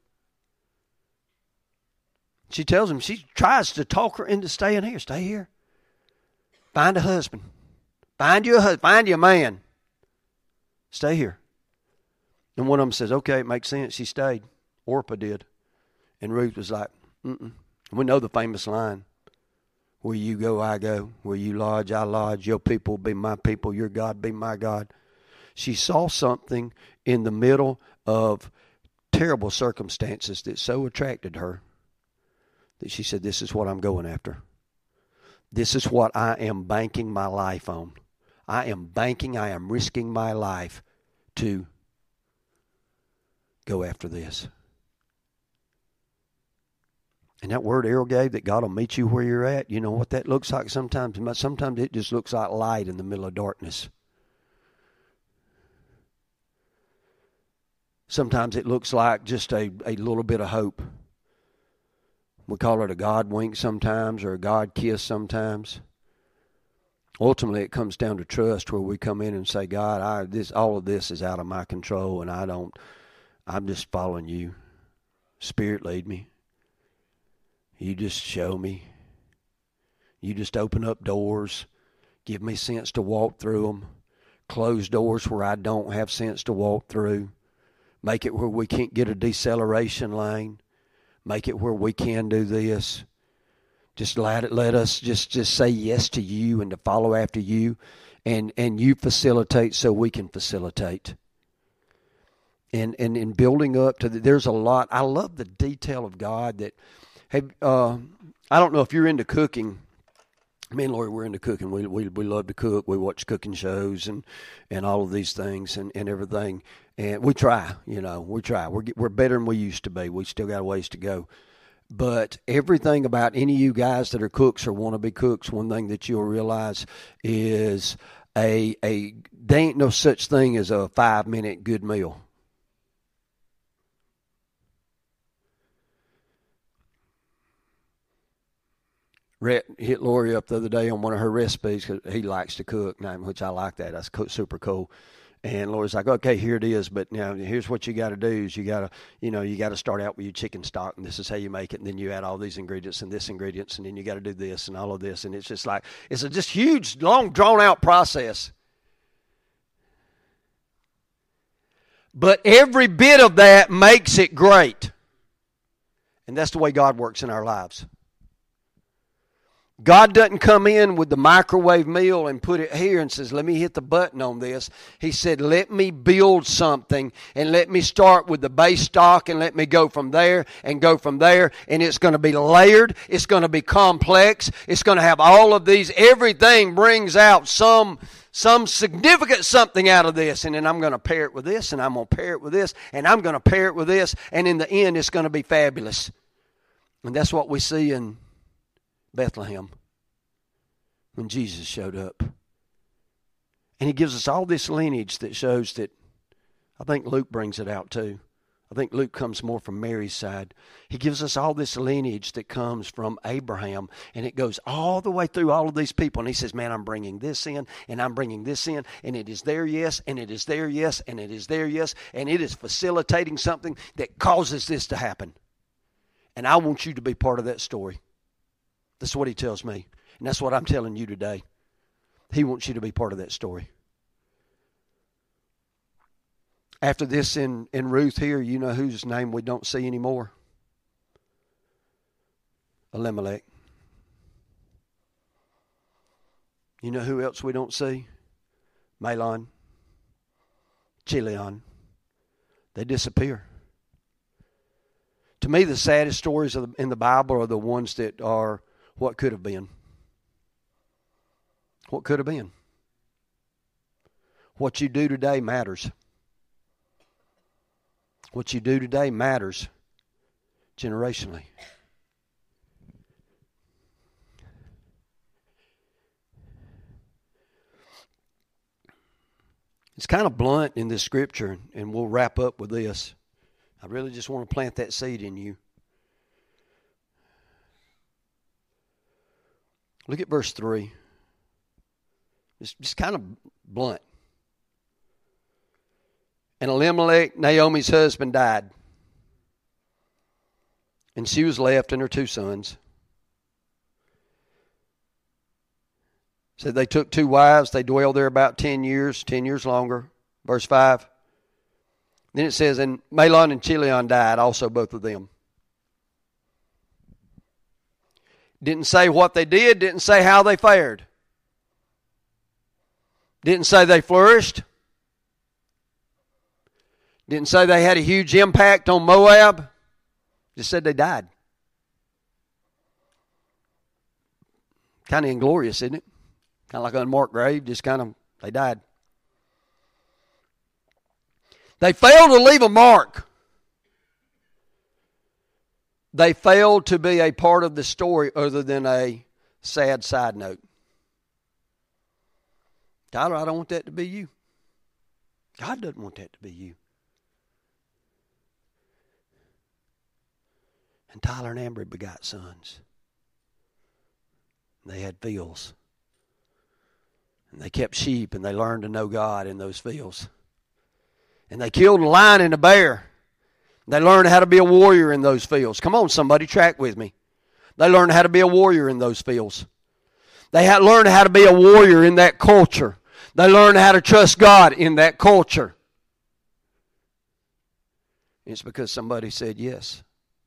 She tells him, she tries to talk her into staying here. Stay here. Find a husband. Find you a husband. Find you a man. Stay here. And one of them says, okay, it makes sense. She stayed. Orpah did. And Ruth was like, mm-mm. We know the famous line. Where you go, I go. Where you lodge, I lodge. Your people be my people. Your God be my God. She saw something in the middle of terrible circumstances that so attracted her that she said, this is what I'm going after. This is what I am banking my life on. I am risking my life to go after this. And that word Errol gave, that God will meet you where you're at, you know what that looks like sometimes? Sometimes it just looks like light in the middle of darkness. Sometimes it looks like just a little bit of hope. We call it a God wink sometimes, or a God kiss sometimes. Ultimately, it comes down to trust, where we come in and say, God, all of this is out of my control, and I'm just following you. Spirit, lead me. You just show me. You just open up doors. Give me sense to walk through them. Close doors where I don't have sense to walk through. Make it where we can't get a deceleration lane. Make it where we can do this. Just let us just say yes to you and to follow after you. And you facilitate so we can facilitate. And in building up to there's a lot. I love the detail of God that... Hey, I don't know if you're into cooking. Me and Lori, we're into cooking. We love to cook. We watch cooking shows and all of these things and everything. And we try, we try. We're better than we used to be. We still got a ways to go. But everything about any of you guys that are cooks or want to be cooks, one thing that you'll realize is there ain't no such thing as a 5-minute good meal. Rhett hit Lori up the other day on one of her recipes because he likes to cook, which I like that. That's super cool. And Lori's like, okay, here it is, but now here's what you got to do: is you got to start out with your chicken stock, and this is how you make it, and then you add all these ingredients and this ingredients, and then you got to do this and all of this, and it's just like it's a just huge, long, drawn out process. But every bit of that makes it great, and that's the way God works in our lives. God doesn't come in with the microwave meal and put it here and says, let me hit the button on this. He said, let me build something and let me start with the base stock and let me go from there and go from there. And it's going to be layered. It's going to be complex. It's going to have all of these. Everything brings out some significant something out of this. And then I'm going to pair it with this, and I'm going to pair it with this, and I'm going to pair it with this. And in the end, it's going to be fabulous. And that's what we see in Bethlehem when Jesus showed up. And he gives us all this lineage that shows that, I think Luke brings it out too. I think Luke comes more from Mary's side. He gives us all this lineage that comes from Abraham, and it goes all the way through all of these people. And he says, man, I'm bringing this in, and I'm bringing this in, and it is there, yes, and it is there, yes, and it is there, yes, and it is facilitating something that causes this to happen. And I want you to be part of that story. That's what he tells me. And that's what I'm telling you today. He wants you to be part of that story. After this in Ruth here, you know whose name we don't see anymore? Elimelech. You know who else we don't see? Mahlon. Chilion. They disappear. To me, the saddest stories in the Bible are the ones that are what could have been. What could have been. What you do today matters. What you do today matters generationally. It's kind of blunt in this scripture, and we'll wrap up with this. I really just want to plant that seed in you. Look at verse 3. It's just kind of blunt. And Elimelech, Naomi's husband, died. And she was left and her 2 sons. So they took 2 wives. They dwelled there about 10 years longer. Verse 5. Then it says, and Mahlon and Chilion died, also both of them. Didn't say what they did, didn't say how they fared. Didn't say they flourished. Didn't say they had a huge impact on Moab. Just said they died. Kind of inglorious, isn't it? Kind of like an unmarked grave, just kind of, they died. They failed to leave a mark. They failed to be a part of the story other than a sad side note. Tyler, I don't want that to be you. God doesn't want that to be you. And Tyler and Amber begot sons. They had fields. And they kept sheep, and they learned to know God in those fields. And they killed a lion and a bear. They learned how to be a warrior in those fields. Come on, somebody, track with me. They learned how to be a warrior in those fields. They had learned how to be a warrior in that culture. They learned how to trust God in that culture. It's because somebody said yes.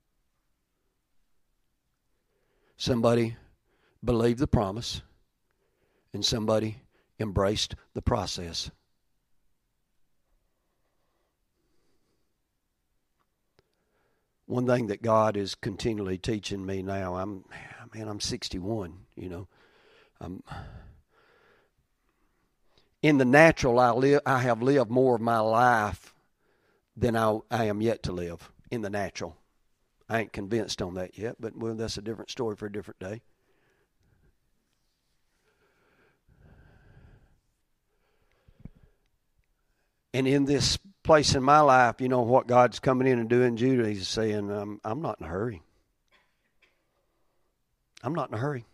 Somebody believed the promise, and somebody embraced the process. One thing that God is continually teaching me now, I'm 61, you know. In the natural, I have lived more of my life than I am yet to live in the natural. I ain't convinced on that yet, but well, that's a different story for a different day. And in this place in my life, you know what God's coming in and doing, Judah, He's saying, I'm not in a hurry. I'm not in a hurry.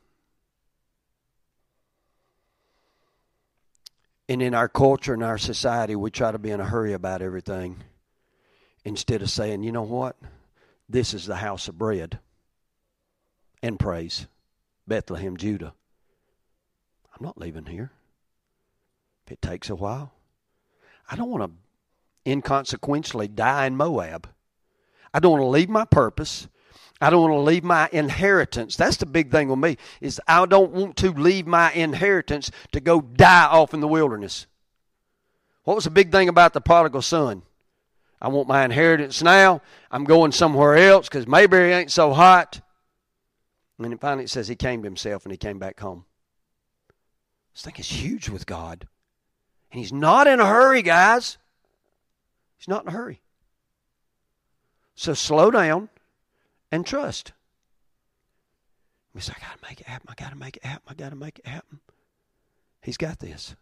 And in our culture and our society, we try to be in a hurry about everything instead of saying, you know what? This is the house of bread and praise. Bethlehem, Judah. I'm not leaving here. If it takes a while. I don't want to inconsequentially die in Moab. I don't want to leave my purpose. I don't want to leave my inheritance. That's the big thing with me, is I don't want to leave my inheritance to go die off in the wilderness. What was the big thing about the prodigal son? I want my inheritance now. I'm going somewhere else because Mayberry ain't so hot. And then finally it says he came to himself and he came back home. This thing is huge with God. And He's not in a hurry, guys. He's not in a hurry. So slow down and trust. We say, I got to make it happen. I got to make it happen. I got to make it happen. He's got this.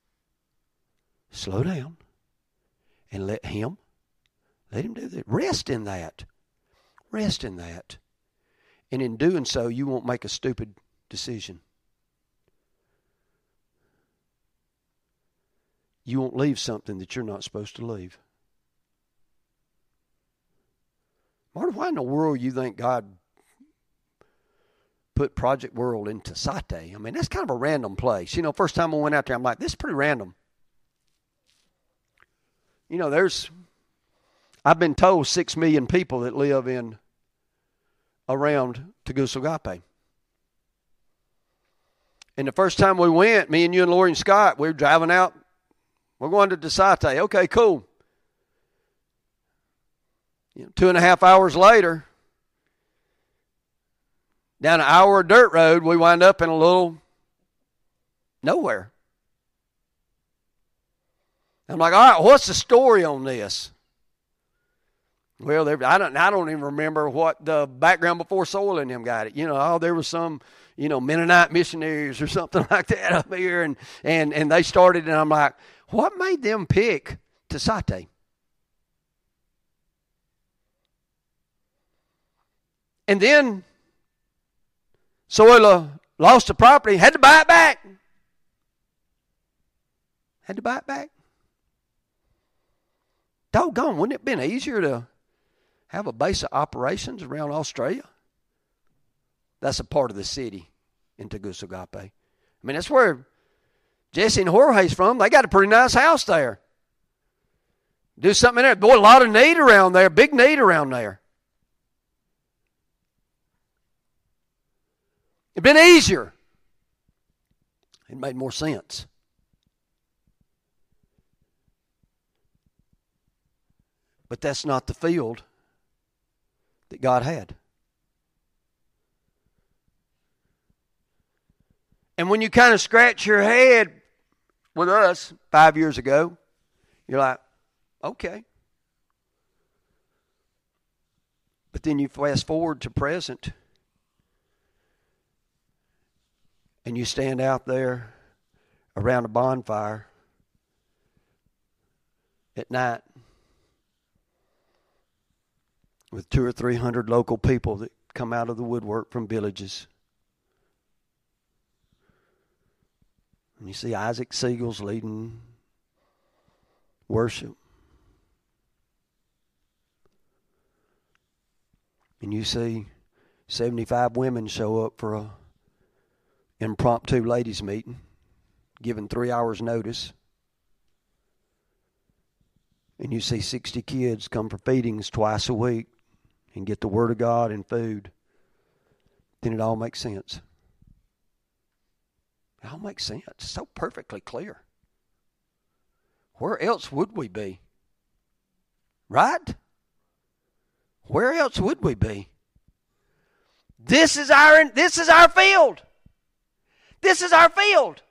Slow down and let Him do that. Rest in that. Rest in that. And in doing so, you won't make a stupid decision. You won't leave something that you're not supposed to leave. Marty, why in the world you think God put Project World into Satay? I mean, that's kind of a random place. You know, first time I went out there, I'm like, this is pretty random. You know, I've been told 6 million people that live around Tegucigalpa. And the first time we went, me and you and Lori and Scott, we were driving out. We're going to Desate. Okay, cool. 2.5 hours later, Down an hour of dirt road, we wind up in a little nowhere. I'm like, all right, what's the story on this? Well, I don't even remember what the background before Soil and them got it. There was some, Mennonite missionaries or something like that up here, and they started, and I'm like, what made them pick Tecate? And then Soil lost the property, had to buy it back. Doggone, wouldn't it have been easier to have a base of operations around Australia? That's a part of the city in Tegucigalpa. I mean, that's where Jesse and Jorge's from. They got a pretty nice house there. Do something in there. Boy, a lot of need around there, big need around there. It'd been easier. It made more sense. But that's not the field that God had. And when you kind of scratch your head with us 5 years ago, you're like, okay. But then you fast forward to present, and you stand out there around a bonfire at night with 200 or 300 local people that come out of the woodwork from villages. And you see Isaac Seagulls leading worship. And you see 75 women show up for a impromptu ladies meeting, given 3 hours notice. And you see 60 kids come for feedings twice a week and get the Word of God and food. Then it all makes sense. It all makes sense. It's so perfectly clear. Where else would we be? Right? Where else would we be? This is our field. This is our field.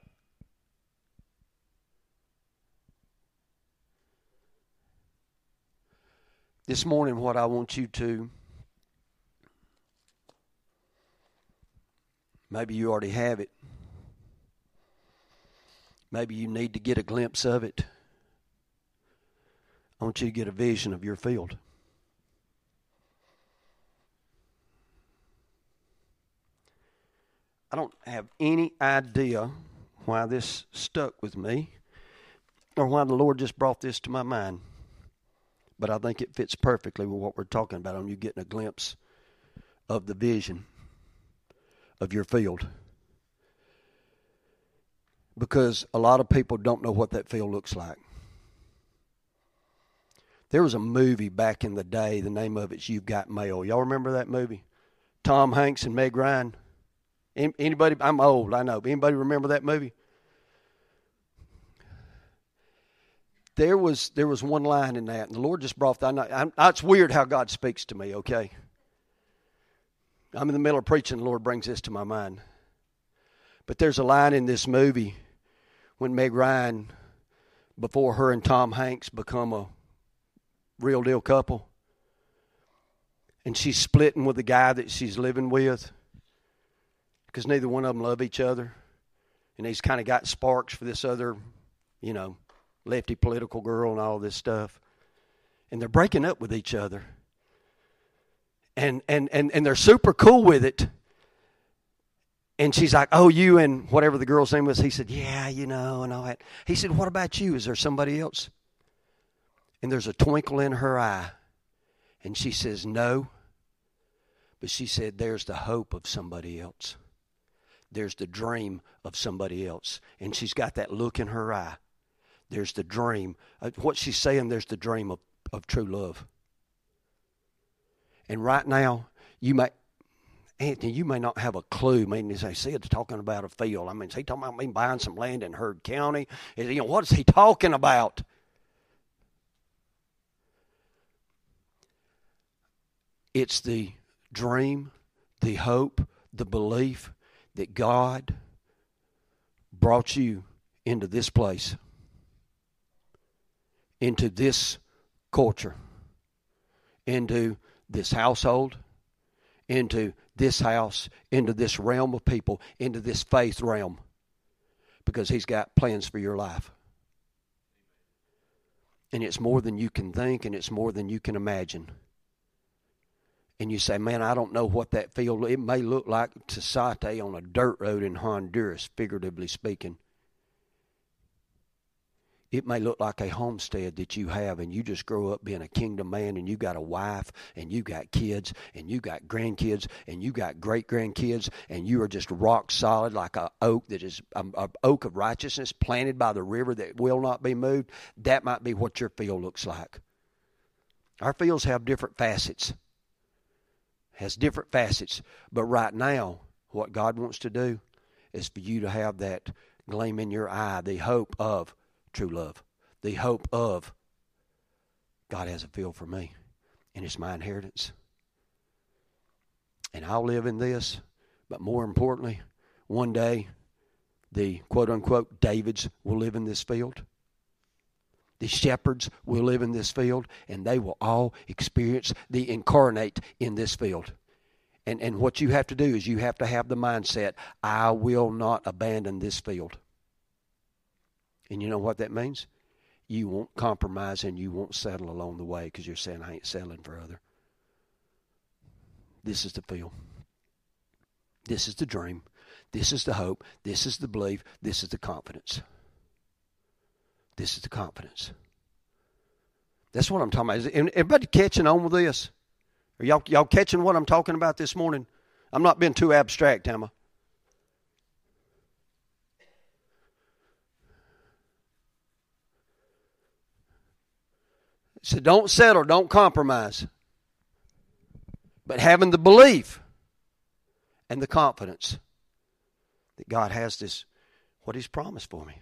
This morning, what I want you to, maybe you already have it. Maybe you need to get a glimpse of it. I want you to get a vision of your field. I don't have any idea why this stuck with me or why the Lord just brought this to my mind. But I think it fits perfectly with what we're talking about on you getting a glimpse of the vision of your field. Because a lot of people don't know what that field looks like. There was a movie back in the day, the name of it's You've Got Mail. Y'all remember that movie? Tom Hanks and Meg Ryan. Anybody? I'm old, I know. Anybody remember that movie? There was one line in that, and the Lord just brought that. It's weird how God speaks to me, okay? I'm in the middle of preaching, the Lord brings this to my mind. But there's a line in this movie when Meg Ryan, before her and Tom Hanks become a real deal couple, and she's splitting with the guy that she's living with because neither one of them love each other, and he's kind of got sparks for this other, lefty political girl and all this stuff, and they're breaking up with each other, and they're super cool with it. And she's like, oh, you and whatever the girl's name was. He said, yeah, and all that. He said, what about you? Is there somebody else? And there's a twinkle in her eye, and she says, no, but she said, there's the hope of somebody else. There's the dream of somebody else. And she's got that look in her eye. There's the dream. What she's saying, there's the dream of true love. And right now, Anthony, you may not have a clue. I mean, as I said, talking about a field. I mean, is he talking about me buying some land in Heard County? What is he talking about? It's the dream, the hope, the belief that God brought you into this place, into this culture, into this household, into this house, into this realm of people, into this faith realm, because He's got plans for your life. And it's more than you can think, and it's more than you can imagine. And you say, man, I don't know what that field, it may look like Tecate on a dirt road in Honduras, figuratively speaking. It may look like a homestead that you have, and you just grow up being a kingdom man, and you got a wife, and you got kids, and you got grandkids, and you got great-grandkids, and you are just rock solid like an oak that is an oak of righteousness planted by the river that will not be moved. That might be what your field looks like. Our fields have different facets. Has different facets. But right now, what God wants to do is for you to have that gleam in your eye, the hope of true love, the hope of God has a field for me, and it's my inheritance. And I'll live in this, but more importantly, one day the quote-unquote Davids will live in this field. The shepherds will live in this field, and they will all experience the incarnate in this field. And what you have to do is you have to have the mindset, I will not abandon this field. And you know what that means? You won't compromise and you won't settle along the way, because you're saying, I ain't settling for other. This is the field. This is the dream. This is the hope. This is the belief. This is the confidence. This is the confidence. That's what I'm talking about. Is everybody catching on with this? Are y'all catching what I'm talking about this morning? I'm not being too abstract, am I? So don't settle, don't compromise. But having the belief and the confidence that God has this, what He's promised for me.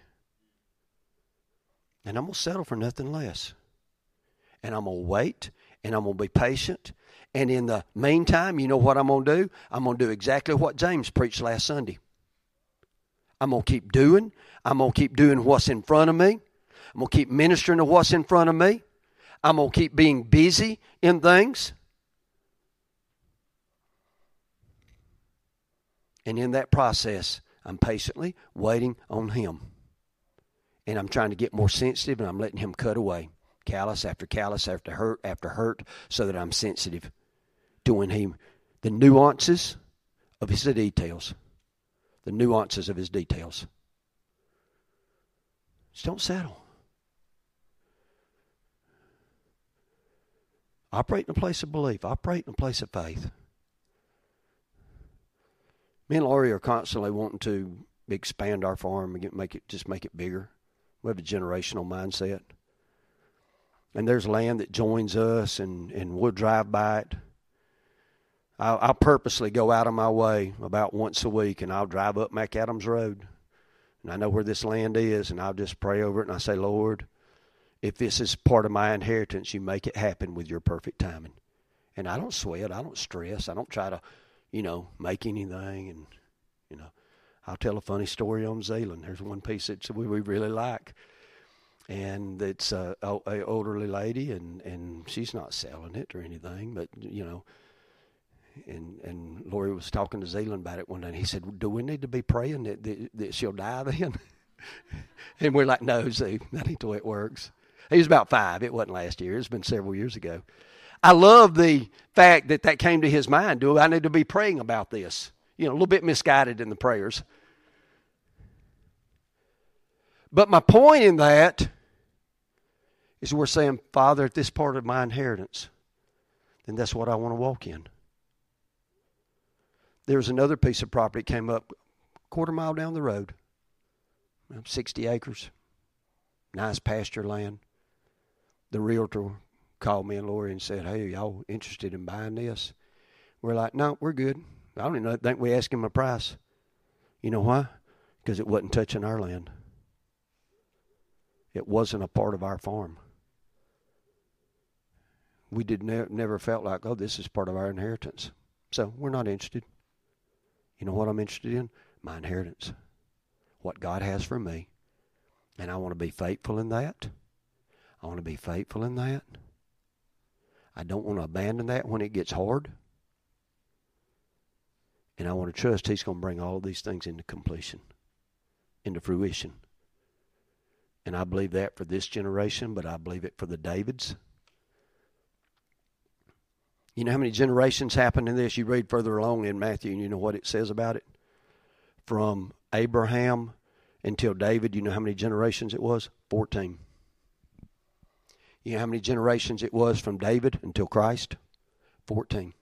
And I'm going to settle for nothing less. And I'm going to wait, and I'm going to be patient. And in the meantime, you know what I'm going to do? I'm going to do exactly what James preached last Sunday. I'm going to keep doing. I'm going to keep doing what's in front of me. I'm going to keep ministering to what's in front of me. I'm going to keep being busy in things. And in that process, I'm patiently waiting on Him. And I'm trying to get more sensitive, and I'm letting Him cut away. Callus after hurt, so that I'm sensitive to when the nuances of His details. The nuances of His details. Just don't settle. Operate in a place of belief. Operate in a place of faith. Me and Laurie are constantly wanting to expand our farm and make it bigger. We have a generational mindset. And there's land that joins us, and we'll drive by it. I'll purposely go out of my way about once a week, and I'll drive up McAdams Road. And I know where this land is, and I'll just pray over it, and I say, Lord, if this is part of my inheritance, you make it happen with your perfect timing. And I don't sweat. I don't stress. I don't try to, make anything. And, I'll tell a funny story on Zealand. There's one piece that we really like. And it's an elderly lady, and she's not selling it or anything. But, and Lori was talking to Zealand about it one day. And he said, do we need to be praying that she'll die then? And we're like, no, Zee, that ain't the way it works. He was about 5. It wasn't last year. It's been several years ago. I love the fact that came to his mind. Do I need to be praying about this? A little bit misguided in the prayers. But my point in that is we're saying, Father, if this is part of my inheritance, then that's what I want to walk in. There's another piece of property that came up a quarter mile down the road. 60 acres. Nice pasture land. The realtor called me and Lori and said, hey, y'all interested in buying this? We're like, no, we're good. I don't even think we asked him a price. You know why? Because it wasn't touching our land. It wasn't a part of our farm. We never felt like, oh, this is part of our inheritance. So we're not interested. You know what I'm interested in? My inheritance. What God has for me. And I want to be faithful in that. I want to be faithful in that. I don't want to abandon that when it gets hard. And I want to trust He's going to bring all of these things into completion, into fruition. And I believe that for this generation, but I believe it for the Davids. You know how many generations happened in this? You read further along in Matthew, and you know what it says about it? From Abraham until David, you know how many generations it was? 14. You know how many generations it was from David until Christ? 14.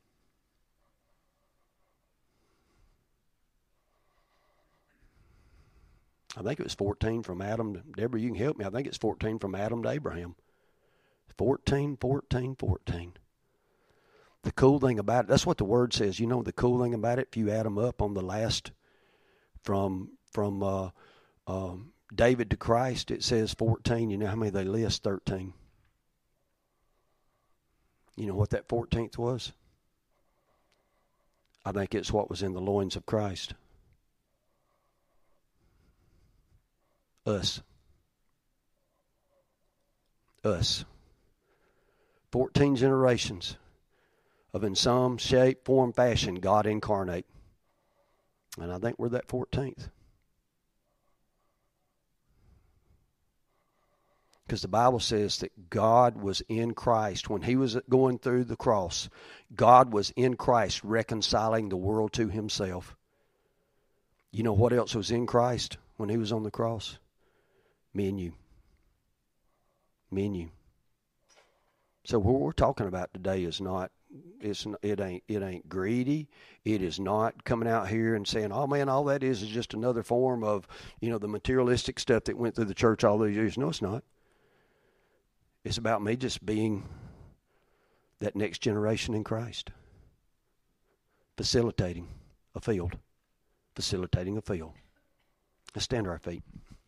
I think it was 14 from Adam. Deborah, you can help me. I think it's 14 from Adam to Abraham. 14, 14, 14. The cool thing about it, that's what the word says. You know the cool thing about it, if you add them up on the last, from David to Christ, it says 14. You know how many they list? 13. You know what that 14th was? I think it's what was in the loins of Christ. Us. 14 generations of, in some shape, form, fashion, God incarnate. And I think we're that 14th. Because the Bible says that God was in Christ. When He was going through the cross, God was in Christ reconciling the world to Himself. You know what else was in Christ when He was on the cross? Me and you. Me and you. So what we're talking about today is not, it ain't greedy. It is not coming out here and saying, oh man, all that is just another form of, the materialistic stuff that went through the church all those years. No, it's not. It's about me just being that next generation in Christ. Facilitating a field. Facilitating a field. Let's stand to our feet.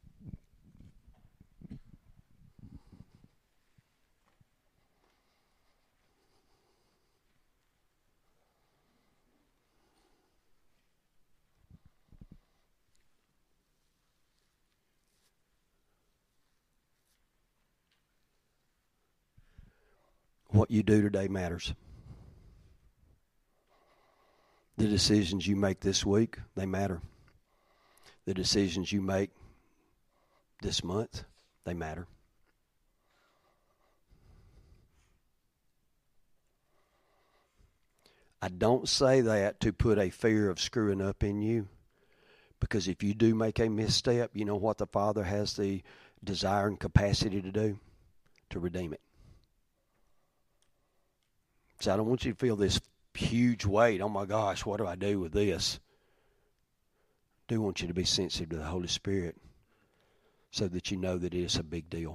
What you do today matters. The decisions you make this week, they matter. The decisions you make this month, they matter. I don't say that to put a fear of screwing up in you, because if you do make a misstep, you know what the Father has the desire and capacity to do? To redeem it. So I don't want you to feel this huge weight. Oh my gosh, what do I do with this? I do want you to be sensitive to the Holy Spirit so that you know that it is a big deal.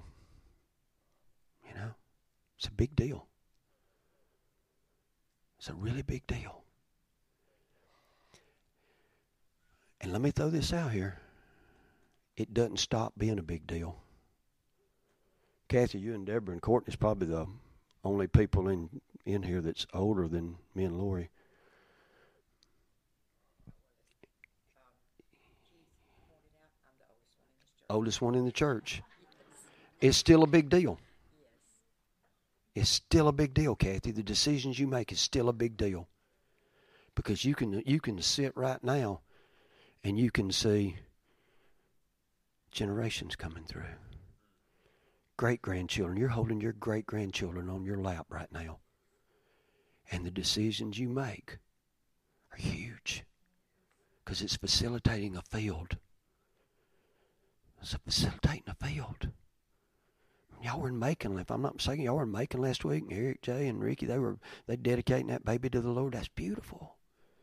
It's a big deal. It's a really big deal. And let me throw this out here. It doesn't stop being a big deal. Kathy, you and Deborah and Courtney's probably the only people in here that's older than me and Lori. Oldest one in the church. It's still a big deal. It's still a big deal, Kathy. The decisions you make is still a big deal. Because you can sit right now and you can see generations coming through. Great-grandchildren. You're holding your great-grandchildren on your lap right now. And the decisions you make are huge. Because it's facilitating a field. It's facilitating a field. Y'all were in Macon, if I'm not mistaken, y'all were in Macon last week. Eric, Jay, and Ricky, they dedicating that baby to the Lord. That's beautiful.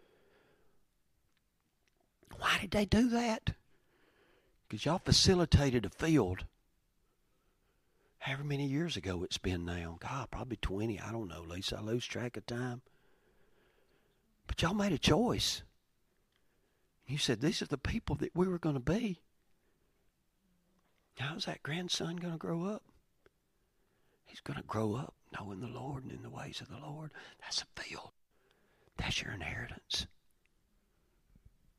Why did they do that? Because y'all facilitated a field. However many years ago it's been now. God, probably 20. I don't know, Lisa. I lose track of time. But y'all made a choice. You said, these are the people that we were going to be. How's that grandson going to grow up? He's going to grow up knowing the Lord and in the ways of the Lord. That's a field. That's your inheritance.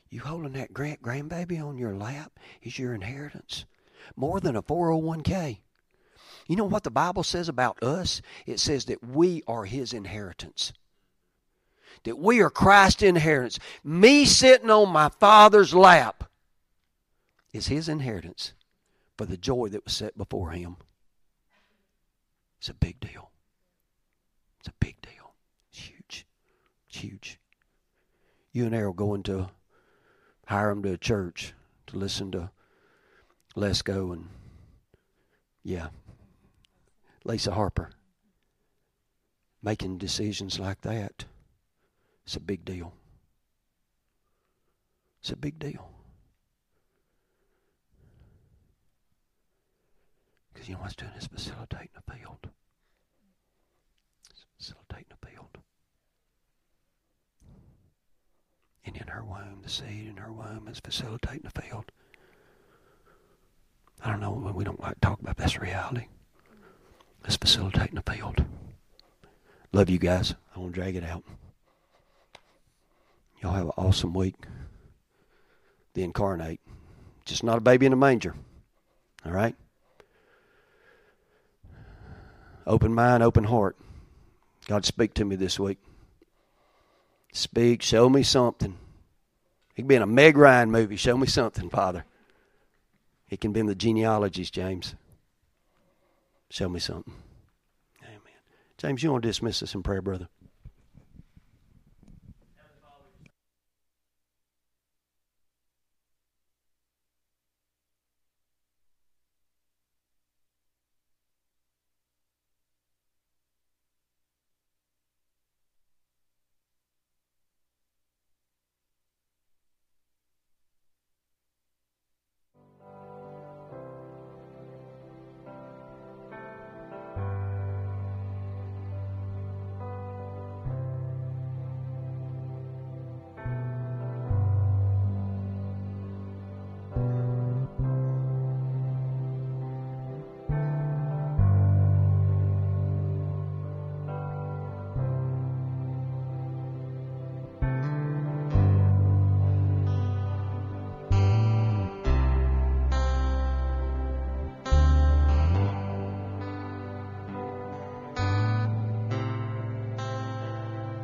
You holding that grandbaby on your lap is your inheritance. More than a 401k. You know what the Bible says about us? It says that we are His inheritance. That we are Christ's inheritance. Me sitting on my Father's lap is His inheritance for the joy that was set before Him. It's a big deal. It's a big deal. It's huge. It's huge. You and Errol going to hire him to a church to listen to Let's Go and, Lisa Harper. Making decisions like that. It's a big deal. It's a big deal. Because you know what's doing is facilitating the field. It's facilitating the field. And in her womb, the seed in her womb is facilitating the field. I don't know, we don't like to talk about that's reality. It's facilitating the field. Love you guys. I won't drag it out. Y'all have an awesome week. The incarnate. Just not a baby in a manger. All right? Open mind, open heart. God, speak to me this week. Speak, show me something. It could be in a Meg Ryan movie. Show me something, Father. It can be in the genealogies, James. Show me something. Amen. James, you want to dismiss us in prayer, brother?